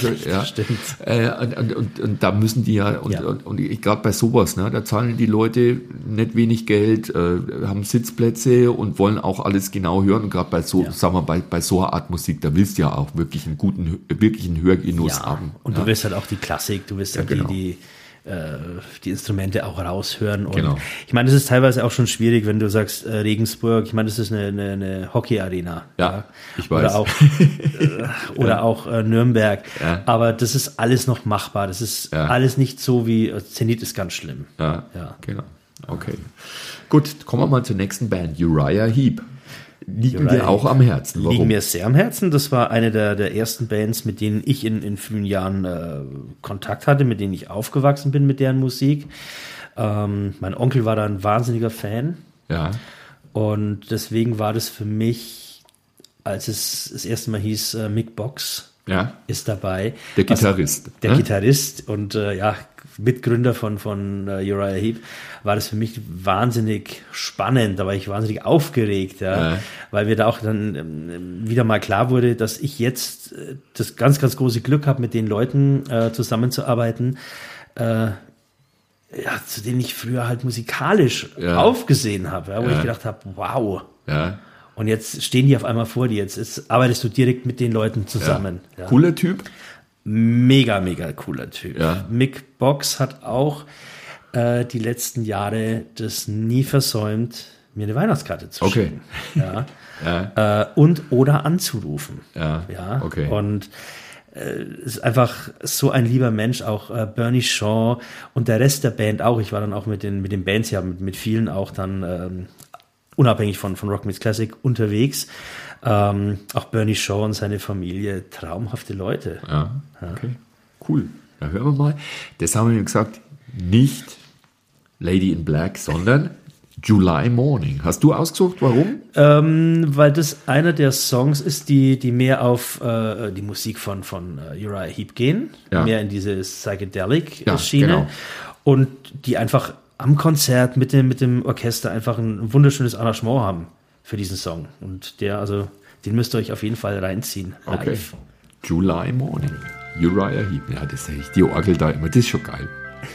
Und da müssen die und ich gerade bei sowas, ne, da zahlen die Leute nicht wenig Geld, haben Sitzplätze und wollen auch alles genau hören. Und gerade bei so einer Art Musik, da willst du ja auch wirklich einen wirklichen Hörgenuss haben. Und du willst halt auch die Klassik, du willst halt die die Instrumente auch raushören. Und Genau. ich meine, das ist teilweise auch schon schwierig, wenn du sagst Regensburg. Ich meine, das ist eine Hockey-Arena. Ja, ich weiß. Oder auch Nürnberg. Ja. Aber das ist alles noch machbar. Das ist alles nicht so wie Zenit ist ganz schlimm. Ja, genau. Okay. Gut, kommen wir mal zur nächsten Band, Uriah Heep. Liegen dir auch am Herzen. Warum? Liegen mir sehr am Herzen. Das war eine der ersten Bands, mit denen ich in frühen Jahren Kontakt hatte, mit denen ich aufgewachsen bin mit deren Musik. Mein Onkel war da ein wahnsinniger Fan. Ja. Und deswegen war das für mich, als es das erste Mal hieß, Mick Box ist dabei. Der Gitarrist. Der Gitarrist und Mitgründer von Uriah Heep, war das für mich wahnsinnig spannend, da war ich wahnsinnig aufgeregt, weil mir da auch dann wieder mal klar wurde, dass ich jetzt das ganz, ganz große Glück habe, mit den Leuten zusammenzuarbeiten, zu denen ich früher halt musikalisch aufgesehen habe, wo ich gedacht habe, wow. Ja. Und jetzt stehen die auf einmal vor dir, jetzt arbeitest du direkt mit den Leuten zusammen. Ja. Cooler Typ? Mega, mega cooler Typ. Ja. Mick Box hat auch die letzten Jahre das nie versäumt, mir eine Weihnachtskarte zu schicken. Und oder anzurufen. Ja. Okay. Und ist einfach so ein lieber Mensch, auch Bernie Shaw und der Rest der Band auch. Ich war dann auch mit den Bands, mit vielen auch dann unabhängig von Rock Meets Classic unterwegs. Auch Bernie Shaw und seine Familie, traumhafte Leute. Ja, okay. Cool. Da hören wir mal. Das haben wir gesagt, nicht Lady in Black, sondern July Morning. Hast du ausgesucht, warum? Weil das einer der Songs ist, die mehr auf die Musik von Uriah Heep gehen, mehr in diese Psychedelic-Schiene genau. und die einfach am Konzert mit dem Orchester einfach ein wunderschönes Arrangement haben für diesen Song. Und den müsst ihr euch auf jeden Fall reinziehen. Okay. Live. July Morning. Uriah Heep. Ja, das ist echt die Orgel da immer. Das ist schon geil.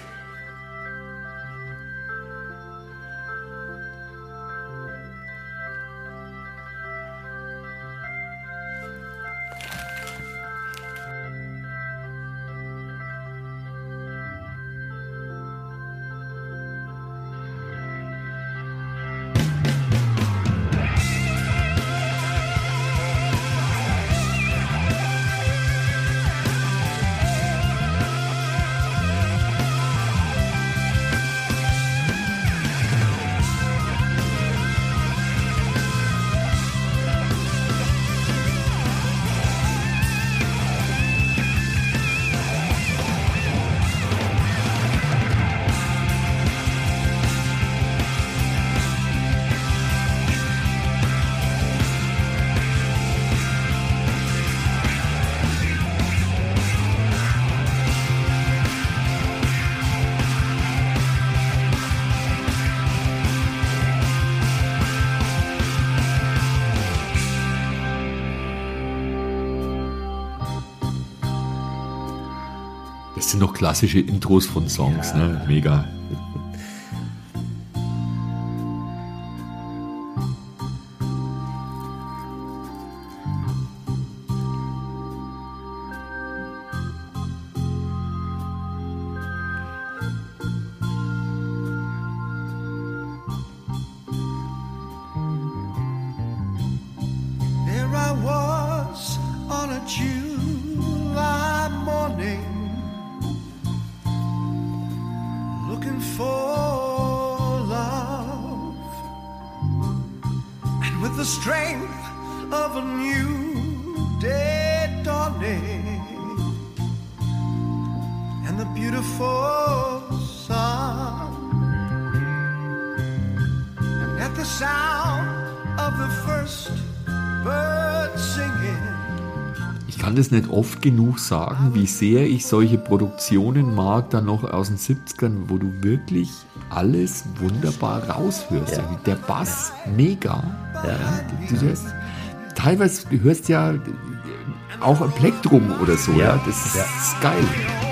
Das sind noch klassische Intros von Songs, ne? Mega. There I was on a July morning, looking for love, and with the strength of a new day dawning, and the beautiful sun, and at the sound of the first bird singing. Ich kann das nicht oft genug sagen, wie sehr ich solche Produktionen mag, dann noch aus den 70ern, wo du wirklich alles wunderbar raushörst. Ja. Der Bass, mega. Ja. Du hörst, teilweise, du hörst ja auch ein Plektrum oder so. Ja. Das ist geil.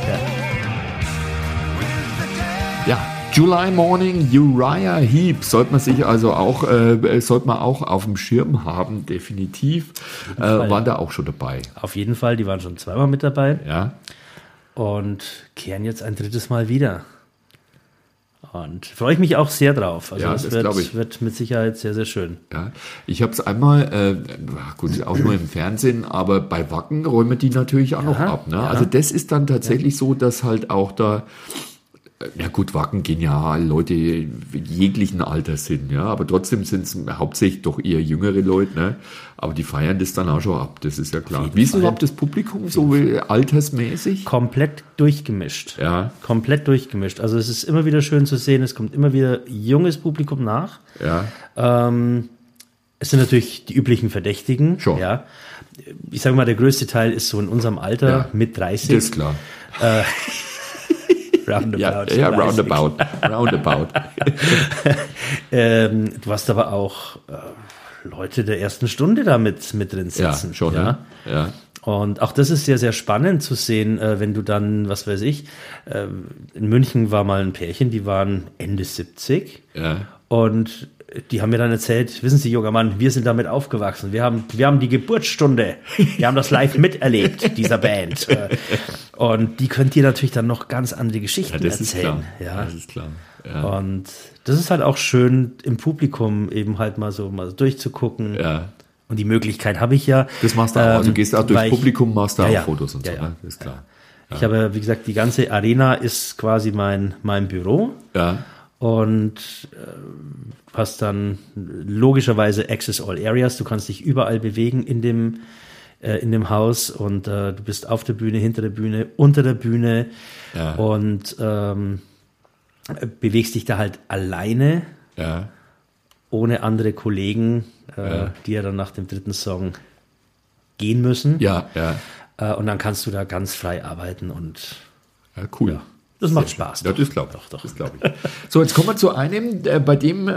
Ja, July Morning, Uriah Heep, sollte man sich also auch, auf dem Schirm haben, definitiv. Waren da auch schon dabei. Auf jeden Fall, die waren schon zweimal mit dabei. Ja. und kehren jetzt ein drittes Mal wieder. Und freue ich mich auch sehr drauf. Also Ja, das das wird mit Sicherheit sehr, sehr schön. Ja, ich habe es einmal, gut, auch nur im Fernsehen, aber bei Wacken räumen die natürlich auch noch ab. Ne? ja. Also das ist dann tatsächlich so, dass halt auch da, ja gut, Wacken gehen ja Leute jeglichen Alters sind, ja, aber trotzdem sind es hauptsächlich doch eher jüngere Leute, ne? Aber die feiern das dann auch schon ab, das ist ja klar. Wie ist denn überhaupt das Publikum so altersmäßig? Komplett durchgemischt. Ja. Komplett durchgemischt. Also es ist immer wieder schön zu sehen, es kommt immer wieder junges Publikum nach. Ja. Es sind natürlich die üblichen Verdächtigen. Schon. Ja. Ich sage mal, der größte Teil ist so in unserem Alter, Ja. mit 30. Das ist klar. Roundabout. Ja, 30. roundabout. Du hast aber auch Leute der ersten Stunde da mit drin Ja, sitzen. schon, ja. ne? Ja. Und auch das ist sehr, sehr spannend zu sehen, wenn du dann, was weiß ich, in München war mal ein Pärchen, die waren Ende 70 Ja. und die haben mir dann erzählt, wissen Sie, junger Mann, wir sind damit aufgewachsen. Wir haben die Geburtsstunde, wir haben das live miterlebt, dieser Band. Und die könnt ihr natürlich dann noch ganz andere Geschichten Das ist erzählen. klar. Ja. Das ist klar. Ja. Und das ist halt auch schön, im Publikum eben halt mal so durchzugucken. Ja. Und die Möglichkeit habe ich ja. Das machst du auch. Also gehst auch durchs weil Publikum, machst da Ja, auch ja. Fotos und Ja, so. ja. Ne? Das ist klar. Ich habe, wie gesagt, die ganze Arena ist quasi mein Büro. Ja. Und hast dann logischerweise Access All Areas. Du kannst dich überall bewegen in dem Haus und du bist auf der Bühne, hinter der Bühne, unter der Bühne Ja. und bewegst dich da halt alleine, Ja. ohne andere Kollegen, die ja dann nach dem dritten Song gehen müssen. Ja, ja. Und dann kannst du da ganz frei arbeiten und Ja, cool. das macht Spaß. Ja, das glaube ich. Doch. Das glaube ich. So, jetzt kommen wir zu einem, bei dem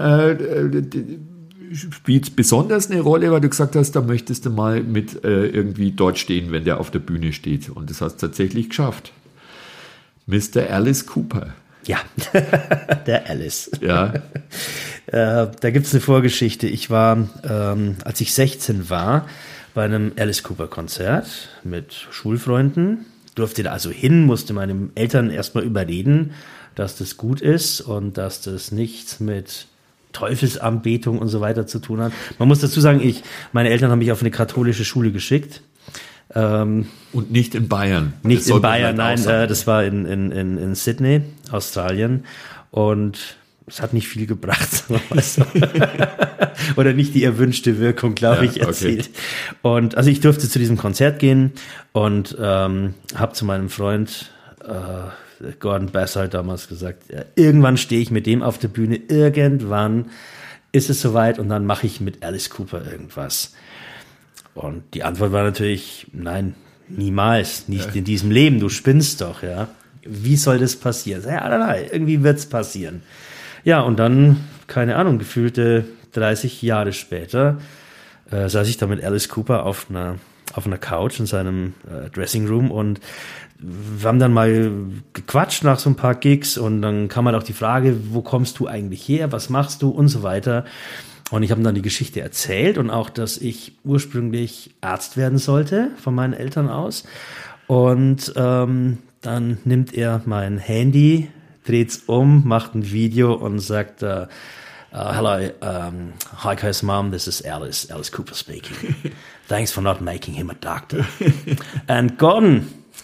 spielt besonders eine Rolle, weil du gesagt hast, da möchtest du mal mit irgendwie dort stehen, wenn der auf der Bühne steht. Und das hast du tatsächlich geschafft. Mr. Alice Cooper. Ja, der Alice. Ja. Da gibt es eine Vorgeschichte. Ich war, als ich 16 war, bei einem Alice Cooper Konzert mit Schulfreunden. Durfte da also hin, musste meine Eltern erstmal überreden, dass das gut ist und dass das nichts mit Teufelsanbetung und so weiter zu tun hat. Man muss dazu sagen, meine Eltern haben mich auf eine katholische Schule geschickt. Und nicht in Bayern. Nicht Das in sollte man Bayern, vielleicht auch nein, sagen. das war in Sydney, Australien. Und es hat nicht viel gebracht, sagen wir mal so. Oder nicht die erwünschte Wirkung, glaube Ja, ich, erzielt. Und also ich durfte zu diesem Konzert gehen und habe zu meinem Freund Gordon Bass halt damals gesagt, ja, irgendwann stehe ich mit dem auf der Bühne, irgendwann ist es soweit und dann mache ich mit Alice Cooper irgendwas. Und die Antwort war natürlich, nein, niemals, nicht in diesem Leben, du spinnst doch, ja. Wie soll das passieren? Ja, nein, irgendwie wird's passieren. Ja, und dann, keine Ahnung, gefühlte 30 Jahre später saß ich da mit Alice Cooper auf einer Couch in seinem Dressing Room und wir haben dann mal gequatscht nach so ein paar Gigs und dann kam halt auch die Frage, wo kommst du eigentlich her, was machst du und so weiter. Und ich habe dann die Geschichte erzählt und auch, dass ich ursprünglich Arzt werden sollte von meinen Eltern aus. Und dann nimmt er mein Handy, dreht's um, macht ein Video und sagt, hello, hi Kai's mom, this is Alice Cooper speaking. Thanks for not making him a doctor. And gone.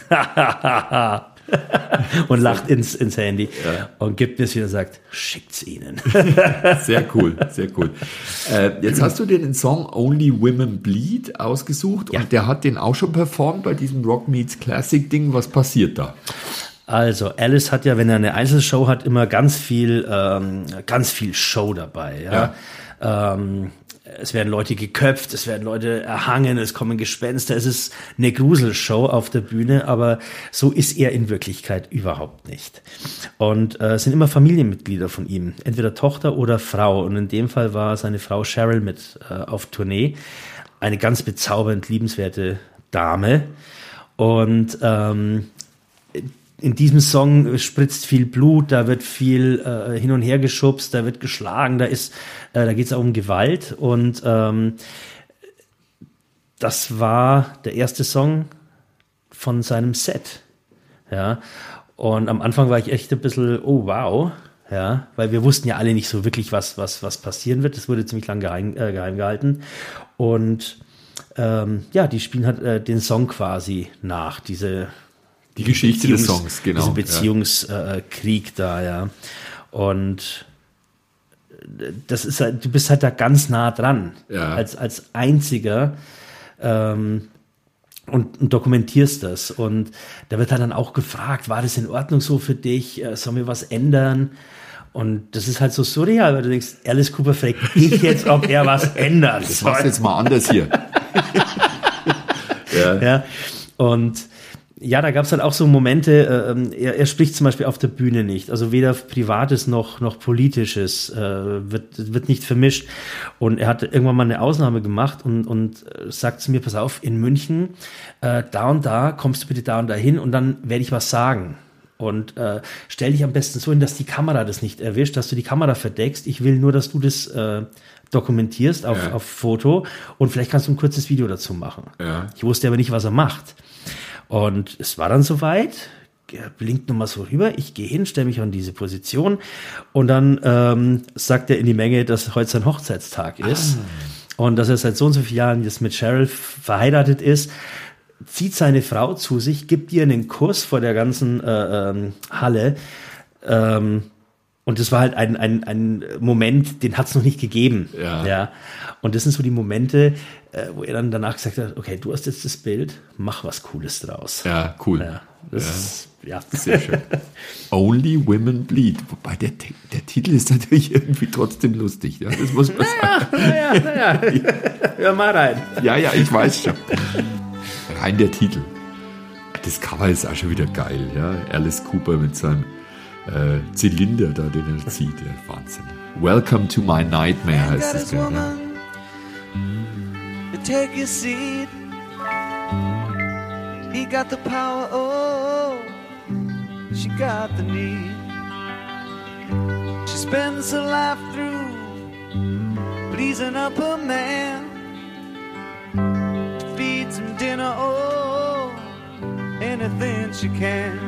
Und lacht ins Handy und gibt mir es wieder und sagt, schickt's ihnen. Sehr cool, sehr cool. Jetzt hast du dir den Song Only Women Bleed ausgesucht und der hat den auch schon performt bei diesem Rock Meets Classic Ding. Was passiert da? Also Alice hat ja, wenn er eine Einzelshow hat, immer ganz viel Show dabei. Ja? Es werden Leute geköpft, es werden Leute erhangen, es kommen Gespenster, es ist eine Gruselshow auf der Bühne, aber so ist er in Wirklichkeit überhaupt nicht. Und es sind immer Familienmitglieder von ihm, entweder Tochter oder Frau. Und in dem Fall war seine Frau Cheryl mit auf Tournee, eine ganz bezaubernd liebenswerte Dame. Und in diesem Song spritzt viel Blut, da wird viel hin und her geschubst, da wird geschlagen, da geht's auch um Gewalt und das war der erste Song von seinem Set. Ja. Und am Anfang war ich echt ein bisschen, oh wow, ja, weil wir wussten ja alle nicht so wirklich, was passieren wird. Das wurde ziemlich lang geheim gehalten. Und die spielen halt den Song quasi nach, die Geschichte des Songs, genau. Diesen Beziehungskrieg da, ja. Und das ist halt, du bist halt da ganz nah dran, als einziger, und dokumentierst das. Und da wird halt dann auch gefragt, war das in Ordnung so für dich? Sollen wir was ändern? Und das ist halt so surreal, weil du denkst, Alice Cooper fragt dich jetzt, ob er was ändert. Das machst du jetzt mal anders hier. Ja. Und ja, da gab es halt auch so Momente, er spricht zum Beispiel auf der Bühne nicht, also weder Privates noch Politisches wird nicht vermischt. Und er hat irgendwann mal eine Ausnahme gemacht und sagt zu mir, pass auf, in München, da und da, kommst du bitte da und da hin und dann werde ich was sagen. Und stell dich am besten so hin, dass die Kamera das nicht erwischt, dass du die Kamera verdeckst. Ich will nur, dass du das dokumentierst auf Foto und vielleicht kannst du ein kurzes Video dazu machen. Ja. Ich wusste aber nicht, was er macht. Und es war dann soweit, er blinkt nochmal so rüber, ich gehe hin, stelle mich an diese Position und dann sagt er in die Menge, dass heute sein Hochzeitstag ist und dass er seit so und so vielen Jahren jetzt mit Cheryl verheiratet ist, zieht seine Frau zu sich, gibt ihr einen Kuss vor der ganzen Halle, und das war halt ein Moment, den hat es noch nicht gegeben. Ja. Und das sind so die Momente, wo er dann danach gesagt hat, okay, du hast jetzt das Bild, mach was Cooles draus. Ja, cool. Ja, das ist sehr schön. Only Women Bleed. Wobei der Titel ist natürlich irgendwie trotzdem lustig. Ja, das muss man sagen. Naja. Hör mal rein. Ja, ich weiß schon. Rein der Titel. Das Cover ist auch schon wieder geil. Ja? Alice Cooper mit seinem Zylinder da, den er zieht. Ja, Wahnsinn. Welcome to my nightmare heißt das. Ja. Take your seat. He got the power, oh, she got the need. She spends her life through pleasing up her man, feeds him dinner, oh, anything she can.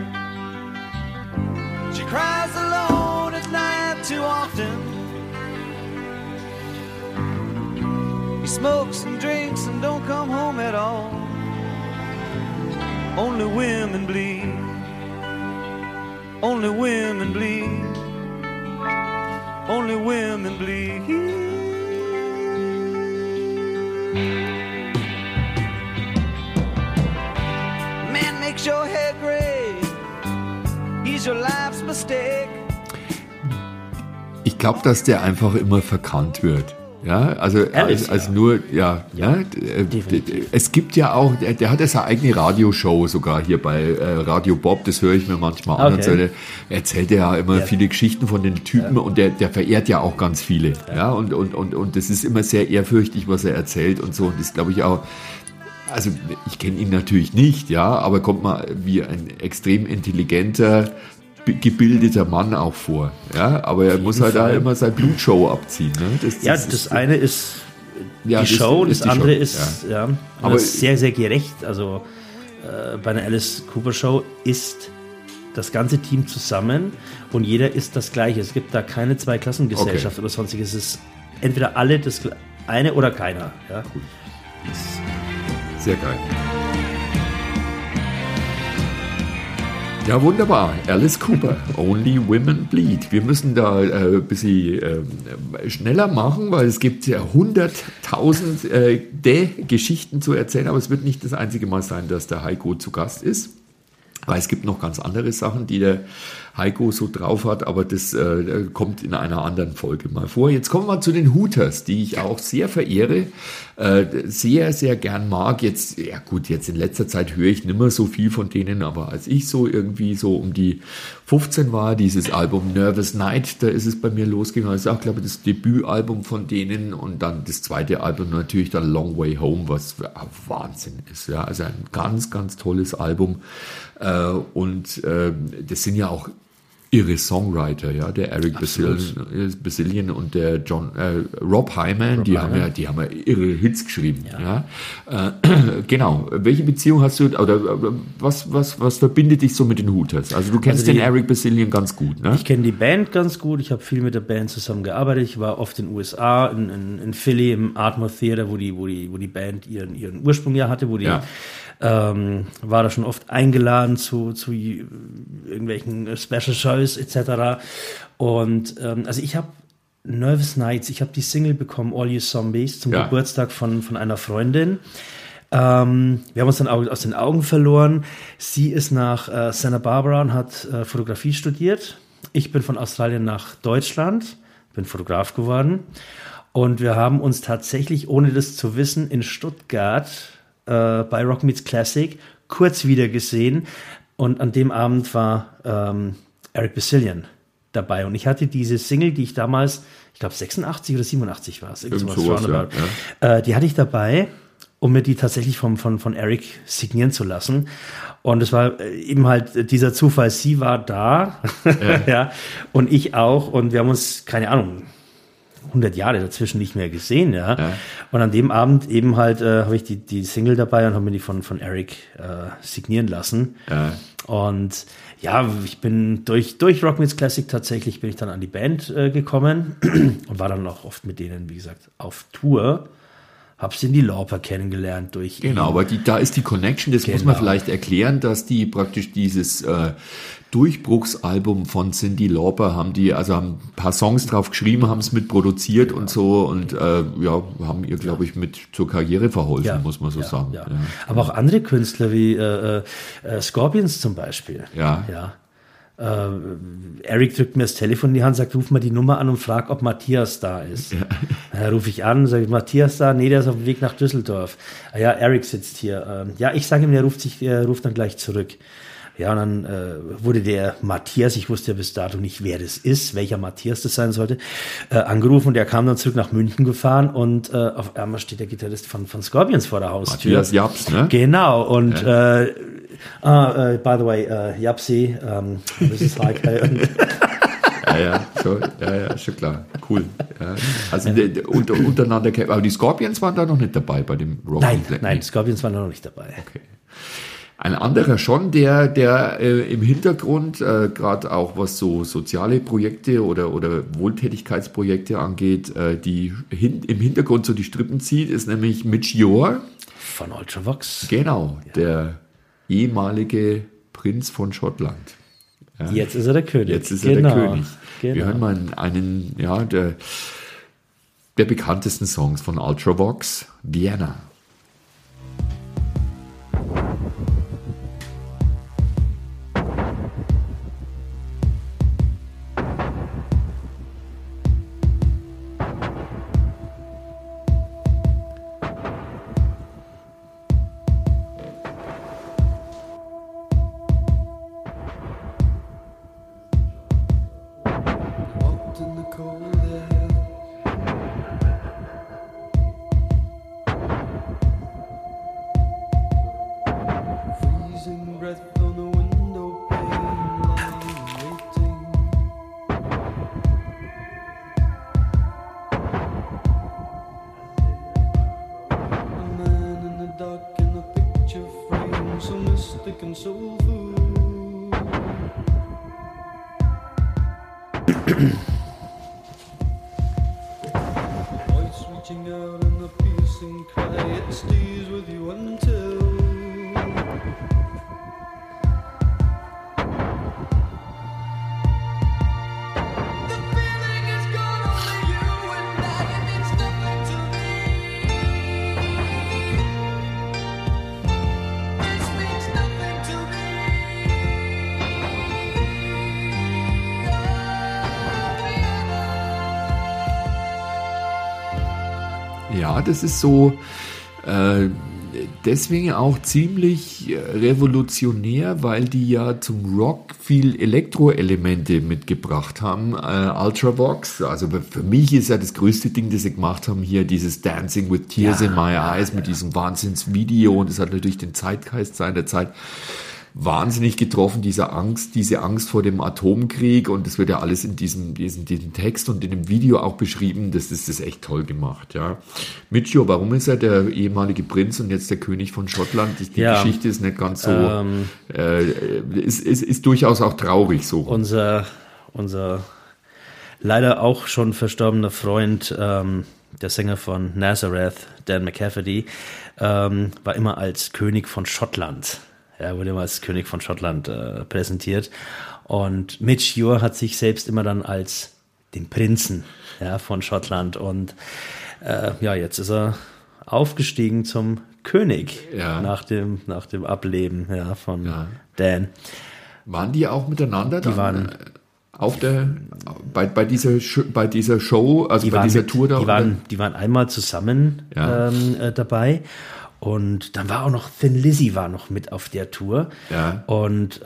She cries alone at night too often. He smokes and drinks and don't come home at all. Only women bleed. Only women bleed. Only women bleed. Man makes your head gray. He's your life's mistake. Ich glaube, dass der einfach immer verkannt wird. Ja, also nur, es gibt ja auch, der hat ja seine eigene Radioshow sogar hier bei Radio Bob, das höre ich mir manchmal an. Okay. Und so, erzählt ja immer viele Geschichten von den Typen und der verehrt ja auch ganz viele. Ja, und das ist immer sehr ehrfürchtig, was er erzählt und so. Und das glaube ich auch, also ich kenne ihn natürlich nicht, ja, aber kommt mal wie ein extrem intelligenter, gebildeter Mann auch vor, ja, aber er muss halt da immer seine Blutshow abziehen. Ne? Das eine ist die Show, das andere ist aber ist sehr, sehr gerecht. Also bei einer Alice Cooper Show ist das ganze Team zusammen und jeder ist das Gleiche. Es gibt da keine Zweiklassengesellschaft oder sonstiges. Es ist entweder alle das eine oder keiner. Ja? Cool. Sehr geil. Ja, wunderbar. Alice Cooper, Only Women Bleed. Wir müssen da ein bisschen schneller machen, weil es gibt ja 100.000 Geschichten zu erzählen, aber es wird nicht das einzige Mal sein, dass der Heiko zu Gast ist. Weil es gibt noch ganz andere Sachen, die der Heiko so drauf hat, aber das kommt in einer anderen Folge mal vor. Jetzt kommen wir zu den Hooters, die ich auch sehr verehre, sehr, sehr gern mag. Jetzt in letzter Zeit höre ich nicht mehr so viel von denen, aber als ich so irgendwie so um die 15 war, dieses Album Nervous Night, da ist es bei mir losgegangen. Das ist auch, glaube ich, das Debütalbum von denen und dann das zweite Album natürlich dann Long Way Home, was Wahnsinn ist. Ja, also ein ganz, ganz tolles Album. Und das sind ja auch irre Songwriter, ja, der Eric Bazillion und der Rob Hyman, die haben ja irre Hits geschrieben, ja. Genau. Welche Beziehung hast du, oder was verbindet dich so mit den Hooters? Also du kennst den Eric Bazillion ganz gut, ne? Ich kenne die Band ganz gut, ich habe viel mit der Band zusammengearbeitet, ich war oft in den USA, in Philly, im Ardmore Theater, wo die Band ihren Ursprung ja hatte, war da schon oft eingeladen zu irgendwelchen Special Shows etc. Und also ich habe Nervous Nights, ich habe die Single bekommen, All You Zombies, zum Geburtstag von einer Freundin. Wir haben uns dann aus den Augen verloren. Sie ist nach Santa Barbara und hat Fotografie studiert. Ich bin von Australien nach Deutschland, bin Fotograf geworden. Und wir haben uns tatsächlich, ohne das zu wissen, in Stuttgart bei Rock Meets Classic kurz wieder gesehen, und an dem Abend war Eric Bazillion dabei, und ich hatte diese Single, die ich damals, ich glaube 86 oder 87 war es, die hatte ich dabei, um mir die tatsächlich von Eric signieren zu lassen, und es war eben halt dieser Zufall, sie war da ja, und ich auch, und wir haben uns, keine Ahnung, 100 Jahre dazwischen nicht mehr gesehen, ja. Und an dem Abend eben halt habe ich die Single dabei und habe mir die von Eric signieren lassen. Ja. Und ja, ich bin durch Rock Meets Classic tatsächlich bin ich dann an die Band gekommen und war dann auch oft mit denen, wie gesagt, auf Tour. Hab Cyndi Lauper kennengelernt durch ihn. Genau, aber da ist die Connection, das muss man vielleicht erklären, dass die praktisch dieses Durchbruchsalbum von Cyndi Lauper haben ein paar Songs drauf geschrieben, haben es mit produziert und so, und haben ihr, glaube ich, mit zur Karriere verholfen, muss man so sagen. Ja. Ja. Aber auch andere Künstler wie Scorpions zum Beispiel. Ja. Eric drückt mir das Telefon in die Hand, sagt, ruf mal die Nummer an und frag, ob Matthias da ist. Ja. Dann rufe ich an, sage ich, Matthias da? Nee, der ist auf dem Weg nach Düsseldorf. Ja, Eric sitzt hier. Ich sage ihm, der ruft dann gleich zurück. Ja, und dann wurde der Matthias, ich wusste ja bis dato nicht, wer das ist, welcher Matthias das sein sollte, angerufen, und der kam dann zurück nach München gefahren, und auf einmal steht der Gitarrist von Scorpions vor der Haustür. Matthias Japs, ne? Genau, und by the way, Japsi, this is Heike. schon klar. Cool. Ja. Also untereinander, aber die Scorpions waren da noch nicht dabei bei dem Rock. Nein, Scorpions waren da noch nicht dabei. Okay. Ein anderer schon, der im Hintergrund, gerade auch was so soziale Projekte oder Wohltätigkeitsprojekte angeht, die im Hintergrund so die Strippen zieht, ist nämlich Mitch Ure. Von Ultravox. Genau, der ehemalige Prinz von Schottland. Ja. Jetzt ist er der König. Der König. Genau. Wir hören mal einen der bekanntesten Songs von Ultravox, Vienna. Ja, das ist so deswegen auch ziemlich revolutionär, weil die ja zum Rock viel Elektroelemente mitgebracht haben. Ultravox, also für mich ist ja das größte Ding, das sie gemacht haben, hier dieses Dancing with Tears in My Eyes mit diesem Wahnsinnsvideo, und das hat natürlich den Zeitgeist seiner Zeit wahnsinnig getroffen, diese Angst vor dem Atomkrieg, und das wird ja alles in diesem Text und in dem Video auch beschrieben. Das ist echt toll gemacht, ja. Michio, warum ist er der ehemalige Prinz und jetzt der König von Schottland? Die Geschichte ist nicht ganz so, ist durchaus auch traurig so. Unser leider auch schon verstorbener Freund, der Sänger von Nazareth, Dan McCafferty, war immer als König von Schottland. Er wurde immer als König von Schottland präsentiert. Und Mitch Ure hat sich selbst immer dann als den Prinzen von Schottland. Und jetzt ist er aufgestiegen zum König nach dem Ableben von Dan. Waren die auch miteinander? Die waren bei dieser Show, also bei dieser Tour da? Die waren einmal zusammen dabei. Und dann war auch noch Thin Lizzy war noch mit auf der Tour. Ja. Und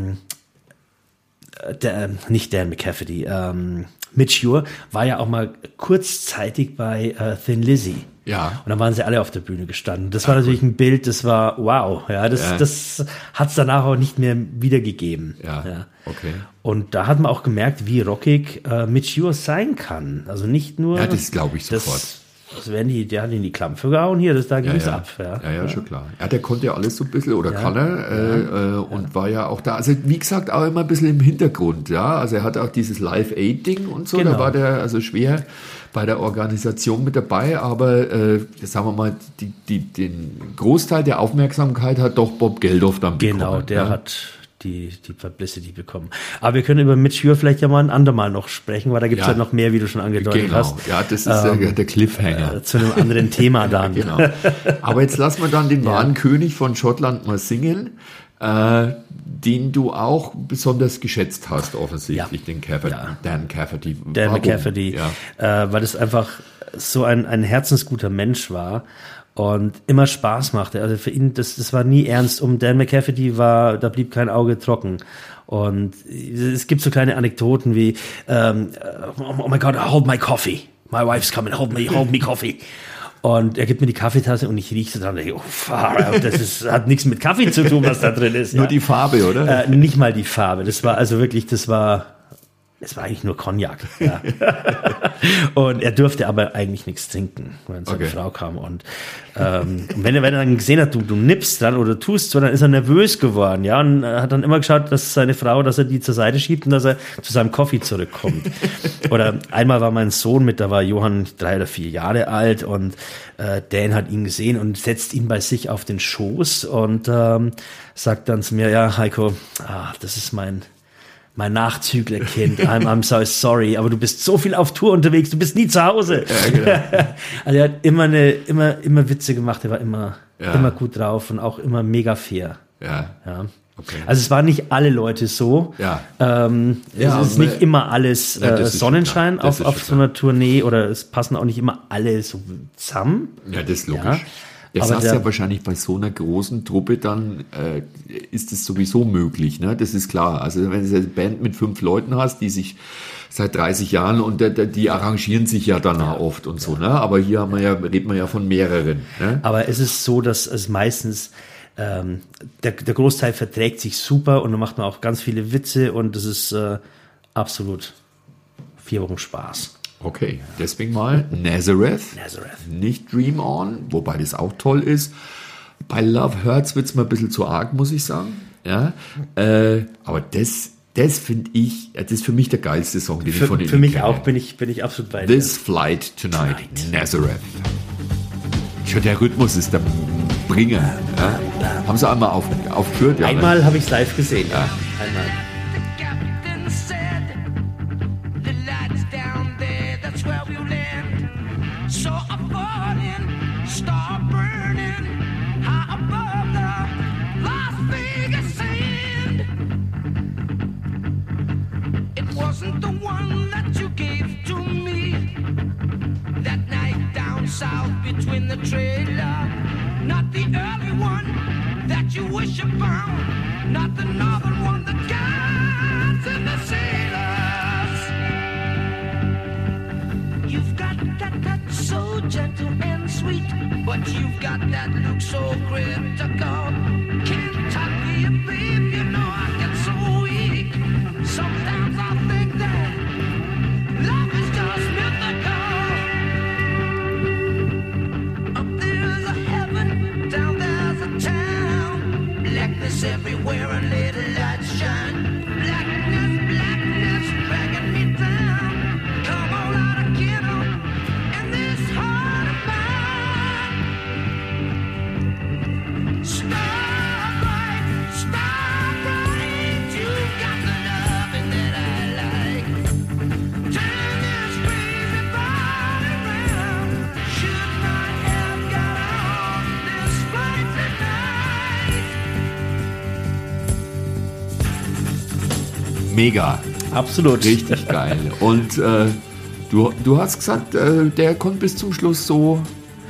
nicht Dan McCafferty, Mitch Ure war ja auch mal kurzzeitig bei Thin Lizzy. Ja. Und dann waren sie alle auf der Bühne gestanden. Das war natürlich ein Bild, das war wow. Ja, das hat es danach auch nicht mehr wiedergegeben. Ja. Okay. Und da hat man auch gemerkt, wie rockig Mitch Ure sein kann. Also nicht nur. Ja, das glaube ich sofort. Der hat in die Klampfe gehauen hier, da ging es ab. Ja, schon klar. Ja, der konnte ja alles so ein bisschen, oder kann er, und war ja auch da. Also wie gesagt, auch immer ein bisschen im Hintergrund, ja. Also er hatte auch dieses Live-Aid-Ding und so, Da war der also schwer bei der Organisation mit dabei, aber sagen wir mal, den Großteil der Aufmerksamkeit hat doch Bob Geldof dann bekommen. Genau, der hat die Publicity bekommen. Aber wir können über Mitch Ure vielleicht ja mal ein andermal noch sprechen, weil da gibt es noch mehr, wie du schon angedeutet hast. Ja, das ist der Cliffhanger. Zu einem anderen Thema dann. Genau. Aber jetzt lassen wir dann den wahren König von Schottland mal singen, den du auch besonders geschätzt hast, offensichtlich, den Dan Cafferty. Dan McCafferty, weil das einfach so ein herzensguter Mensch war und immer Spaß machte. Also für ihn, das war nie ernst. Um Dan McCafferty da blieb kein Auge trocken. Und es gibt so kleine Anekdoten wie, oh my God, hold my coffee. My wife's coming, hold me coffee. Und er gibt mir die Kaffeetasse und ich rieche so dran und denke, hat nichts mit Kaffee zu tun, was da drin ist. Nur die Farbe, oder? Nicht mal die Farbe. Das war eigentlich nur Cognac. Ja. Und er durfte aber eigentlich nichts trinken, wenn seine Frau kam. Und wenn er dann gesehen hat, du nippst dann oder tust so, dann ist er nervös geworden. Ja, und hat dann immer geschaut, dass er die zur Seite schiebt und dass er zu seinem Coffee zurückkommt. Oder einmal war mein Sohn mit, da war Johann 3 oder 4 Jahre alt und Dan hat ihn gesehen und setzt ihn bei sich auf den Schoß und sagt dann zu mir, ja, Heiko, das ist mein Nachzüglerkind, I'm so sorry, aber du bist so viel auf Tour unterwegs, du bist nie zu Hause. Ja, genau. Also er hat immer Witze gemacht, er war immer gut drauf und auch immer mega fair. Ja. Okay. Also es waren nicht alle Leute so. Ja. Es ist nicht immer alles Sonnenschein auf so einer Tournee oder es passen auch nicht immer alle so zusammen. Ja, das ist logisch. Ja. Das ist ja wahrscheinlich bei so einer großen Truppe dann, ist es sowieso möglich, ne? Das ist klar. Also wenn du eine Band mit 5 Leuten hast, die sich seit 30 Jahren und die arrangieren sich ja dann oft und so, ne? Aber hier redet man ja von mehreren. Ne? Aber es ist so, dass es meistens der Großteil verträgt sich super und dann macht man auch ganz viele Witze und das ist absolut 4 Wochen Spaß. Okay, deswegen mal Nazareth, nicht Dream On, wobei das auch toll ist. Bei Love Hurts wird es mal ein bisschen zu arg, muss ich sagen. Ja, aber das finde ich, das ist für mich der geilste Song, den ich von ihnen kenne. Für mich auch, bin ich absolut bei dir. This Flight Tonight, Nazareth. Der Rhythmus ist der Bringer. Ja? Haben sie einmal aufgeführt? Ja, einmal habe ich es live gesehen. Ja. Einmal. Wasn't the one that you gave to me that night down south between the trailer. Not the early one that you wish you found. Not the northern one that guides in the sailors. You've got that touch so gentle and sweet, but you've got that look so critical. Kentucky babe, you know I get so weak. Sometimes I think that love is just mythical. Up there's a heaven, down there's a town. Blackness everywhere and little lights shine. Blackness, blackness, dragging me down. Come on out and get on in this heart of mine. Starbright, starbright, you got the loving that I like. Turn this crazy body round. Should not have got on this flight tonight. Mega. Absolut. Richtig geil. Und du hast gesagt, der konnte bis zum Schluss so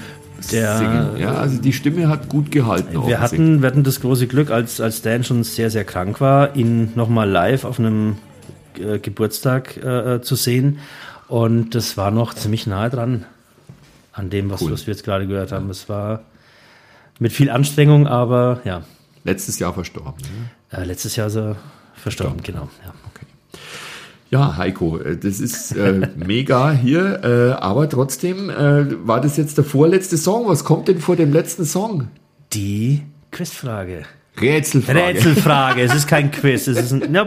singen. Ja, also die Stimme hat gut gehalten. Wir hatten das große Glück, als Dan schon sehr, sehr krank war, ihn nochmal live auf einem Geburtstag zu sehen. Und das war noch ziemlich nahe dran an dem, was wir jetzt gerade gehört haben. Es war mit viel Anstrengung, aber ja. Letztes Jahr verstorben. Ne? Letztes Jahr ist er verstorben, genau. Ja. Okay. Ja, Heiko, das ist mega hier, aber trotzdem war das jetzt der vorletzte Song. Was kommt denn vor dem letzten Song? Die Quizfrage. Rätselfrage. Es ist kein Quiz. Es ist es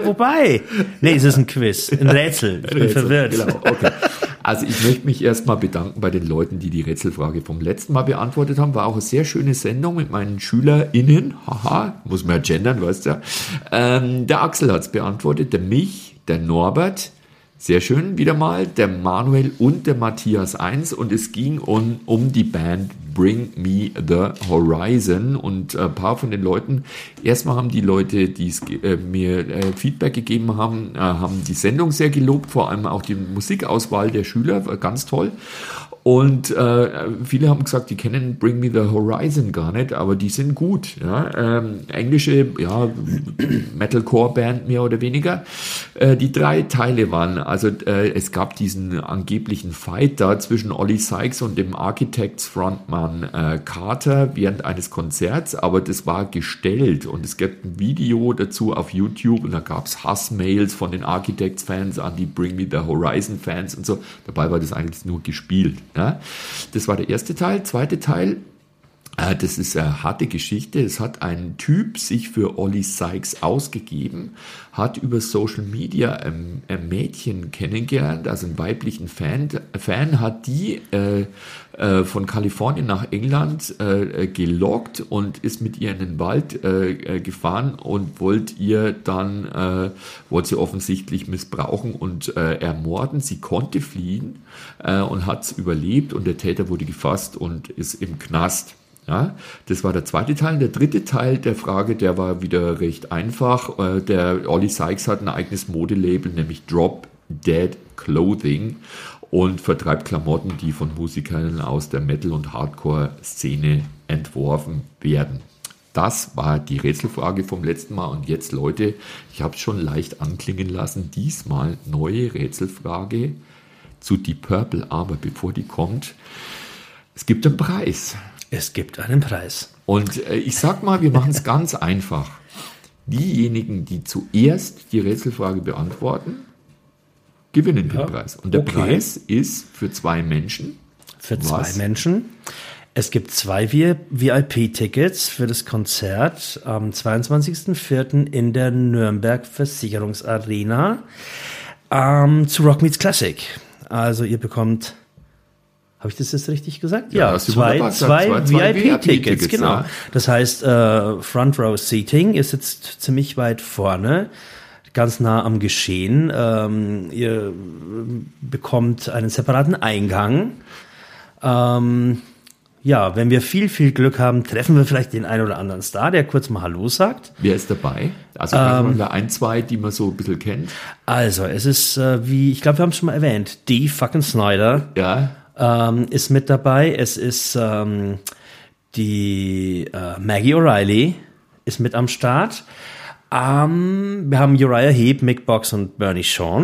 ist ein Quiz. Ein Rätsel. Ich bin verwirrt. Genau, okay. Also ich möchte mich erstmal bedanken bei den Leuten, die Rätselfrage vom letzten Mal beantwortet haben. War auch eine sehr schöne Sendung mit meinen SchülerInnen. Haha, muss man ja gendern, weißt du ja. Der Axel hat es beantwortet, der Mich, der Norbert, sehr schön wieder mal, der Manuel und der Matthias 1. Und es ging um die Band Bring Me the Horizon. Und ein paar von den Leuten, erstmal haben die Leute, die mir Feedback gegeben haben, haben die Sendung sehr gelobt, vor allem auch die Musikauswahl der Schüler, war ganz toll. Und viele haben gesagt, die kennen Bring Me the Horizon gar nicht, aber die sind gut. Ja? Englische Metalcore-Band mehr oder weniger. Die 3 Teile waren, also es gab diesen angeblichen Fight da zwischen Ollie Sykes und dem Architects-Frontmann Carter während eines Konzerts, aber das war gestellt und es gibt ein Video dazu auf YouTube und da gab es Hassmails von den Architects-Fans an die Bring Me the Horizon-Fans und so. Dabei war das eigentlich nur gespielt. Ja? Das war der erste Teil. Zweite Teil, das ist eine harte Geschichte. Es hat ein Typ sich für Ollie Sykes ausgegeben, hat über Social Media ein Mädchen kennengelernt, also einen weiblichen Fan hat die von Kalifornien nach England gelockt und ist mit ihr in den Wald gefahren und wollte sie offensichtlich missbrauchen und ermorden. Sie konnte fliehen und hat es überlebt und der Täter wurde gefasst und ist im Knast. Ja, das war der zweite Teil. Der dritte Teil der Frage, der war wieder recht einfach. Der Ollie Sykes hat ein eigenes Modelabel, nämlich Drop Dead Clothing und vertreibt Klamotten, die von Musikern aus der Metal- und Hardcore-Szene entworfen werden. Das war die Rätselfrage vom letzten Mal und jetzt, Leute, ich habe es schon leicht anklingen lassen, diesmal neue Rätselfrage zu Deep Purple, aber bevor die kommt, es gibt einen Preis. Es gibt einen Preis. Und ich sag mal, wir machen es ganz einfach. Diejenigen, die zuerst die Rätselfrage beantworten, gewinnen den Preis. Und der Preis ist für 2 Menschen. Für 2 Menschen. Es gibt 2 VIP-Tickets für das Konzert am 22.04. in der Nürnberg Versicherungsarena zu Rock Meets Classic. Also ihr bekommt... Habe ich das jetzt richtig gesagt? Ja, 2 VIP-Tickets, genau. Ja. Das heißt, Front Row Seating ist jetzt ziemlich weit vorne, ganz nah am Geschehen. Ihr bekommt einen separaten Eingang. Wenn wir viel Glück haben, treffen wir vielleicht den einen oder anderen Star, der kurz mal Hallo sagt. Wer ist dabei? Also da 1, 2, die man so ein bisschen kennt. Also, es ist ich glaube, wir haben es schon mal erwähnt, Dee fucking Snider. Ja. Ist mit dabei. Es ist die Maggie O'Reilly ist mit am Start. Wir haben Uriah Heep, Mick Box und Bernie Shawn.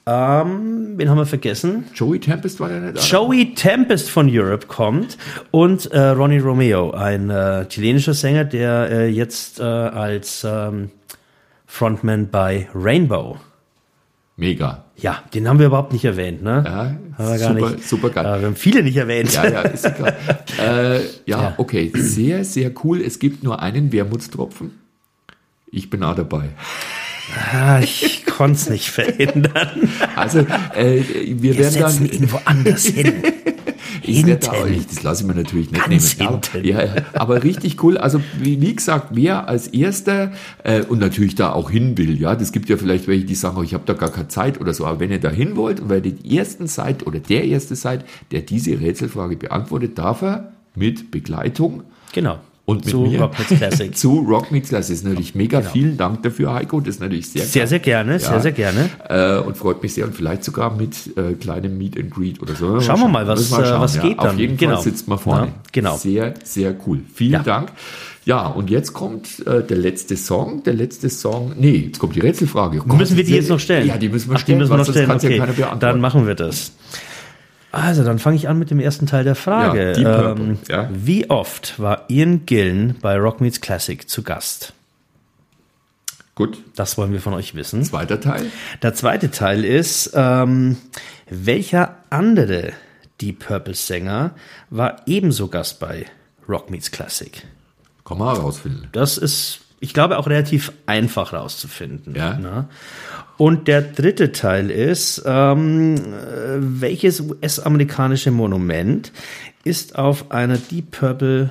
Wen haben wir vergessen? Joey Tempest war der nicht da? Joey Tempest von Europe kommt und Ronnie Romeo, ein chilenischer Sänger, der jetzt als Frontman bei Rainbow. Mega. Ja, den haben wir überhaupt nicht erwähnt, ne? Ja, haben wir gar nicht. Super geil. Wir haben viele nicht erwähnt. Ja, ist egal. Ja, okay, sehr, sehr cool. Es gibt nur einen Wermutstropfen. Ich bin auch dabei. Ich konnte es nicht verändern. Also, wir werden dann irgendwo anders hin. Das lasse ich mir natürlich nicht Ganz nehmen. hinten. Ja, aber richtig cool. Also wie gesagt, wer als Erster und natürlich da auch hin will, ja, das gibt ja vielleicht welche, die sagen, oh, ich habe da gar keine Zeit oder so. Aber wenn ihr da hin wollt und wer die ersten seid oder der Erste seid, der diese Rätselfrage beantwortet, darf er mit Begleitung Genau. und mit Zu mir Rock Meets Classic. zu Rock Meets Classic. Das ist natürlich mega. Genau. Vielen Dank dafür, Heiko. Das ist natürlich sehr Sehr, geil. sehr gerne, sehr, sehr gerne. Und freut mich sehr und vielleicht sogar mit kleinem Meet and Greet oder so. Schauen wir mal, was Müssen wir schauen, geht dann. Auf jeden Genau. Fall sitzt man vorne. Ja, genau. Sehr, sehr cool. Vielen Ja. Dank. Ja, und jetzt kommt der letzte Song. Nee, jetzt kommt die Rätselfrage. Oh Gott, Müssen wir die jetzt noch stellen? Ja, die müssen wir Ach, stellen. Die müssen wir noch sonst stellen. kann's ja Okay, keiner beantworten. dann machen wir das. Also, dann fange ich an mit dem ersten Teil der Frage. Ja, Deep Purple, ja. Wie oft war Ian Gillan bei Rock Meets Classic zu Gast? Gut, Das wollen wir von euch wissen. zweiter Teil. Der zweite Teil ist, welcher andere Deep Purple Sänger war ebenso Gast bei Rock Meets Classic? Kann man herausfinden. Das ist, ich glaube, auch relativ einfach rauszufinden. Ja. Ne? Und der dritte Teil ist, welches US-amerikanische Monument ist auf einer Deep Purple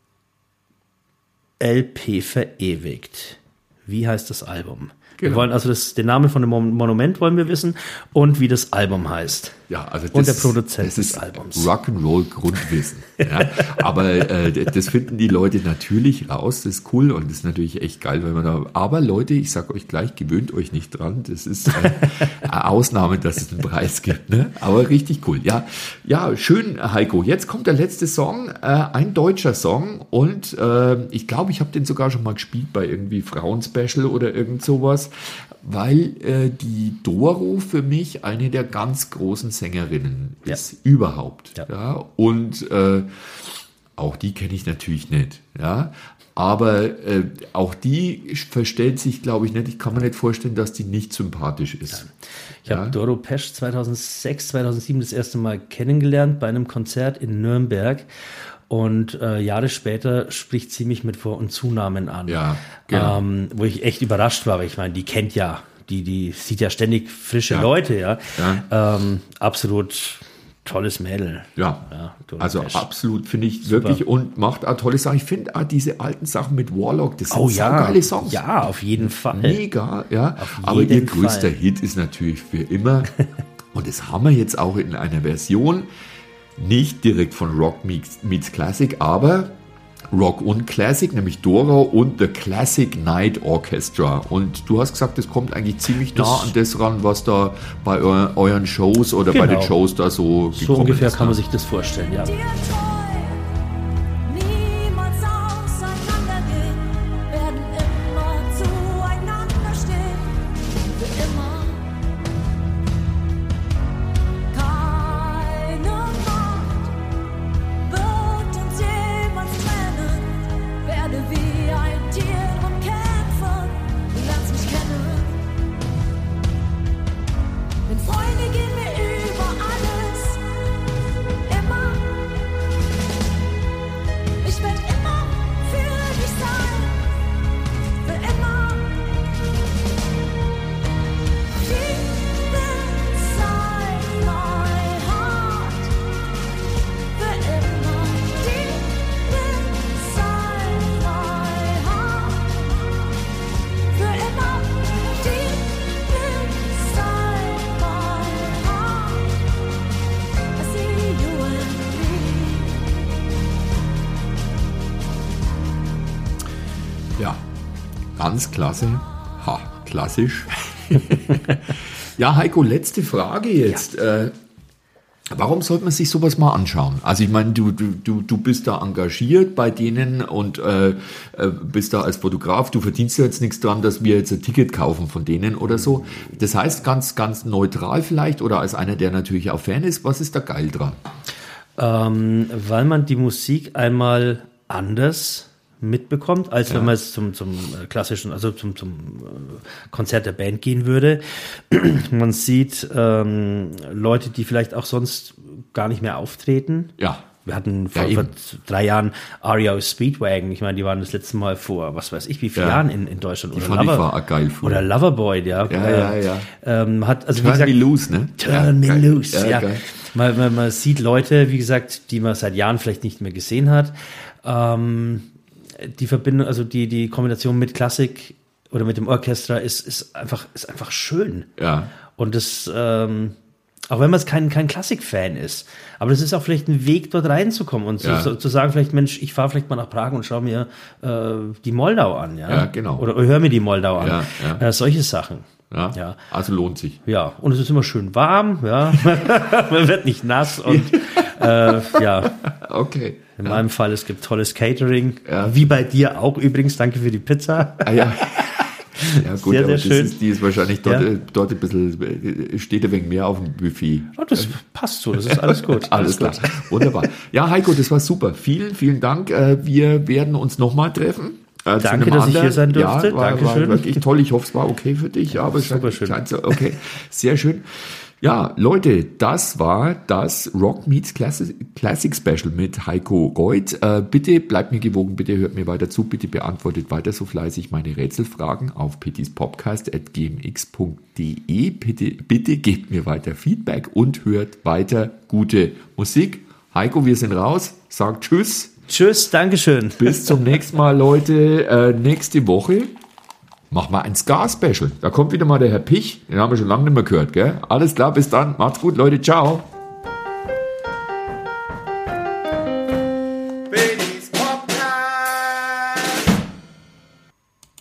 LP verewigt? Wie heißt das Album? Wir Genau. wollen also den Namen von dem Monument wollen wir wissen und wie das Album heißt. Ja, also Und der Produzent das des ist Albums. Rock'n'Roll Grundwissen. Ja, aber das finden die Leute natürlich raus. Das ist cool und das ist natürlich echt geil, wenn man da. Aber Leute, ich sag euch gleich, gewöhnt euch nicht dran. Das ist eine Ausnahme, dass es einen Preis gibt. Ne? Aber richtig cool. Ja, schön, Heiko. Jetzt kommt der letzte Song, ein deutscher Song und ich glaube, ich habe den sogar schon mal gespielt bei irgendwie Frauen-Special oder irgend sowas. Weil die Doro für mich eine der ganz großen Sängerinnen ist überhaupt. Ja. Ja. Und auch die kenne ich natürlich nicht. Ja. Aber auch die verstellt sich, glaube ich, nicht. Ich kann mir nicht vorstellen, dass die nicht sympathisch ist. Ich habe Doro Pesch 2006, 2007 das erste Mal kennengelernt bei einem Konzert in Nürnberg. Und Jahre später spricht sie mich mit Vor- und Zunamen an. Ja, genau. Wo ich echt überrascht war, weil ich meine, die kennt ja, die sieht ja ständig frische Ja. Leute, ja. Ja. Absolut tolles Mädel. Ja, Doro also Pesch. absolut finde ich wirklich und macht auch tolle Sachen. Ich finde auch diese alten Sachen mit Warlock, das sind Oh ja, saugeile Songs. ja, auf jeden Fall. Mega, ja. Auf Aber ihr jeden größter Fall. Hit ist natürlich für immer, und das haben wir jetzt auch in einer Version, nicht direkt von Rock Meets Classic, aber Rock und Classic, nämlich Doro und The Classic Night Orchestra. Und du hast gesagt, das kommt eigentlich ziemlich nah an das ran, was da bei euren Shows oder bei Genau. den Shows da so gekommen So ungefähr ist. kann man ne? sich das vorstellen, ja. Dir treu, niemals auseinandergehen, werden immer zueinander stehen, für immer. Keine Macht wird uns jemals trennen, werde wie ein Tier drum kämpfen, lernst mich kennen. Denn Freunde gehen mir über alles, immer. Ich werd immer für dich sein, für immer. Deep inside my heart, für immer. Deep inside my heart, für immer. Deep inside my heart, I see you and me. Ja, ganz klasse. Ha, klassisch. Ja, Heiko, letzte Frage jetzt. Warum sollte man sich sowas mal anschauen? Also ich meine, du bist da engagiert bei denen und bist da als Fotograf. Du verdienst ja jetzt nichts dran, dass wir jetzt ein Ticket kaufen von denen oder so. Das heißt, ganz, ganz neutral vielleicht oder als einer, der natürlich auch Fan ist, was ist da geil dran? Weil man die Musik einmal anders mitbekommt, als wenn man es zum klassischen, also zum Konzert der Band gehen würde. Man sieht Leute, die vielleicht auch sonst gar nicht mehr auftreten. Ja. Wir hatten vor 3 Jahren REO Speedwagon. Ich meine, die waren das letzte Mal vor, was weiß ich, wie viele Jahren in Deutschland. Die fand ich war auch geil früher. Oder Loverboy, ja. Hat, also, Turn Me Loose, ne? Turn Me Loose, ja. Geil. Man sieht Leute, wie gesagt, die man seit Jahren vielleicht nicht mehr gesehen hat. Die Verbindung, also die Kombination mit Klassik oder mit dem Orchester ist einfach schön. Ja. Und das, auch wenn man es kein Klassik-Fan ist, aber das ist auch vielleicht ein Weg, dort reinzukommen und zu sagen, vielleicht, Mensch, ich fahre vielleicht mal nach Prag und schaue mir die Moldau an. Ja, genau. Oder höre mir die Moldau an. Solche Sachen. Ja. Also lohnt sich. Ja, und es ist immer schön warm, ja. Man wird nicht nass und Okay. In meinem Fall, es gibt tolles Catering, wie bei dir auch übrigens. Danke für die Pizza. Ja gut, sehr, aber sehr schön. Die ist wahrscheinlich dort ein bisschen, steht ein wenig mehr auf dem Buffet. Oh, das passt so, das ist alles gut. Alles klar, wunderbar. Ja, Heiko, das war super. Vielen, vielen Dank. Wir werden uns nochmal treffen. Danke, dass ich hier sein durfte. Ja, war wirklich toll. Ich hoffe, es war okay für dich. Ja, aber super schön. Okay, sehr schön. Ja, Leute, das war das Rock Meets Classic Special mit Heiko Goid. Bitte bleibt mir gewogen, bitte hört mir weiter zu, bitte beantwortet weiter so fleißig meine Rätselfragen auf pittispodcast@gmx.de. Bitte gebt mir weiter Feedback und hört weiter gute Musik. Heiko, wir sind raus. Sagt Tschüss. Tschüss, Dankeschön. Bis zum nächsten Mal, Leute. Nächste Woche machen wir ein Ska-Special. Da kommt wieder mal der Herr Pich. Den haben wir schon lange nicht mehr gehört, gell? Alles klar, bis dann. Macht's gut, Leute. Ciao.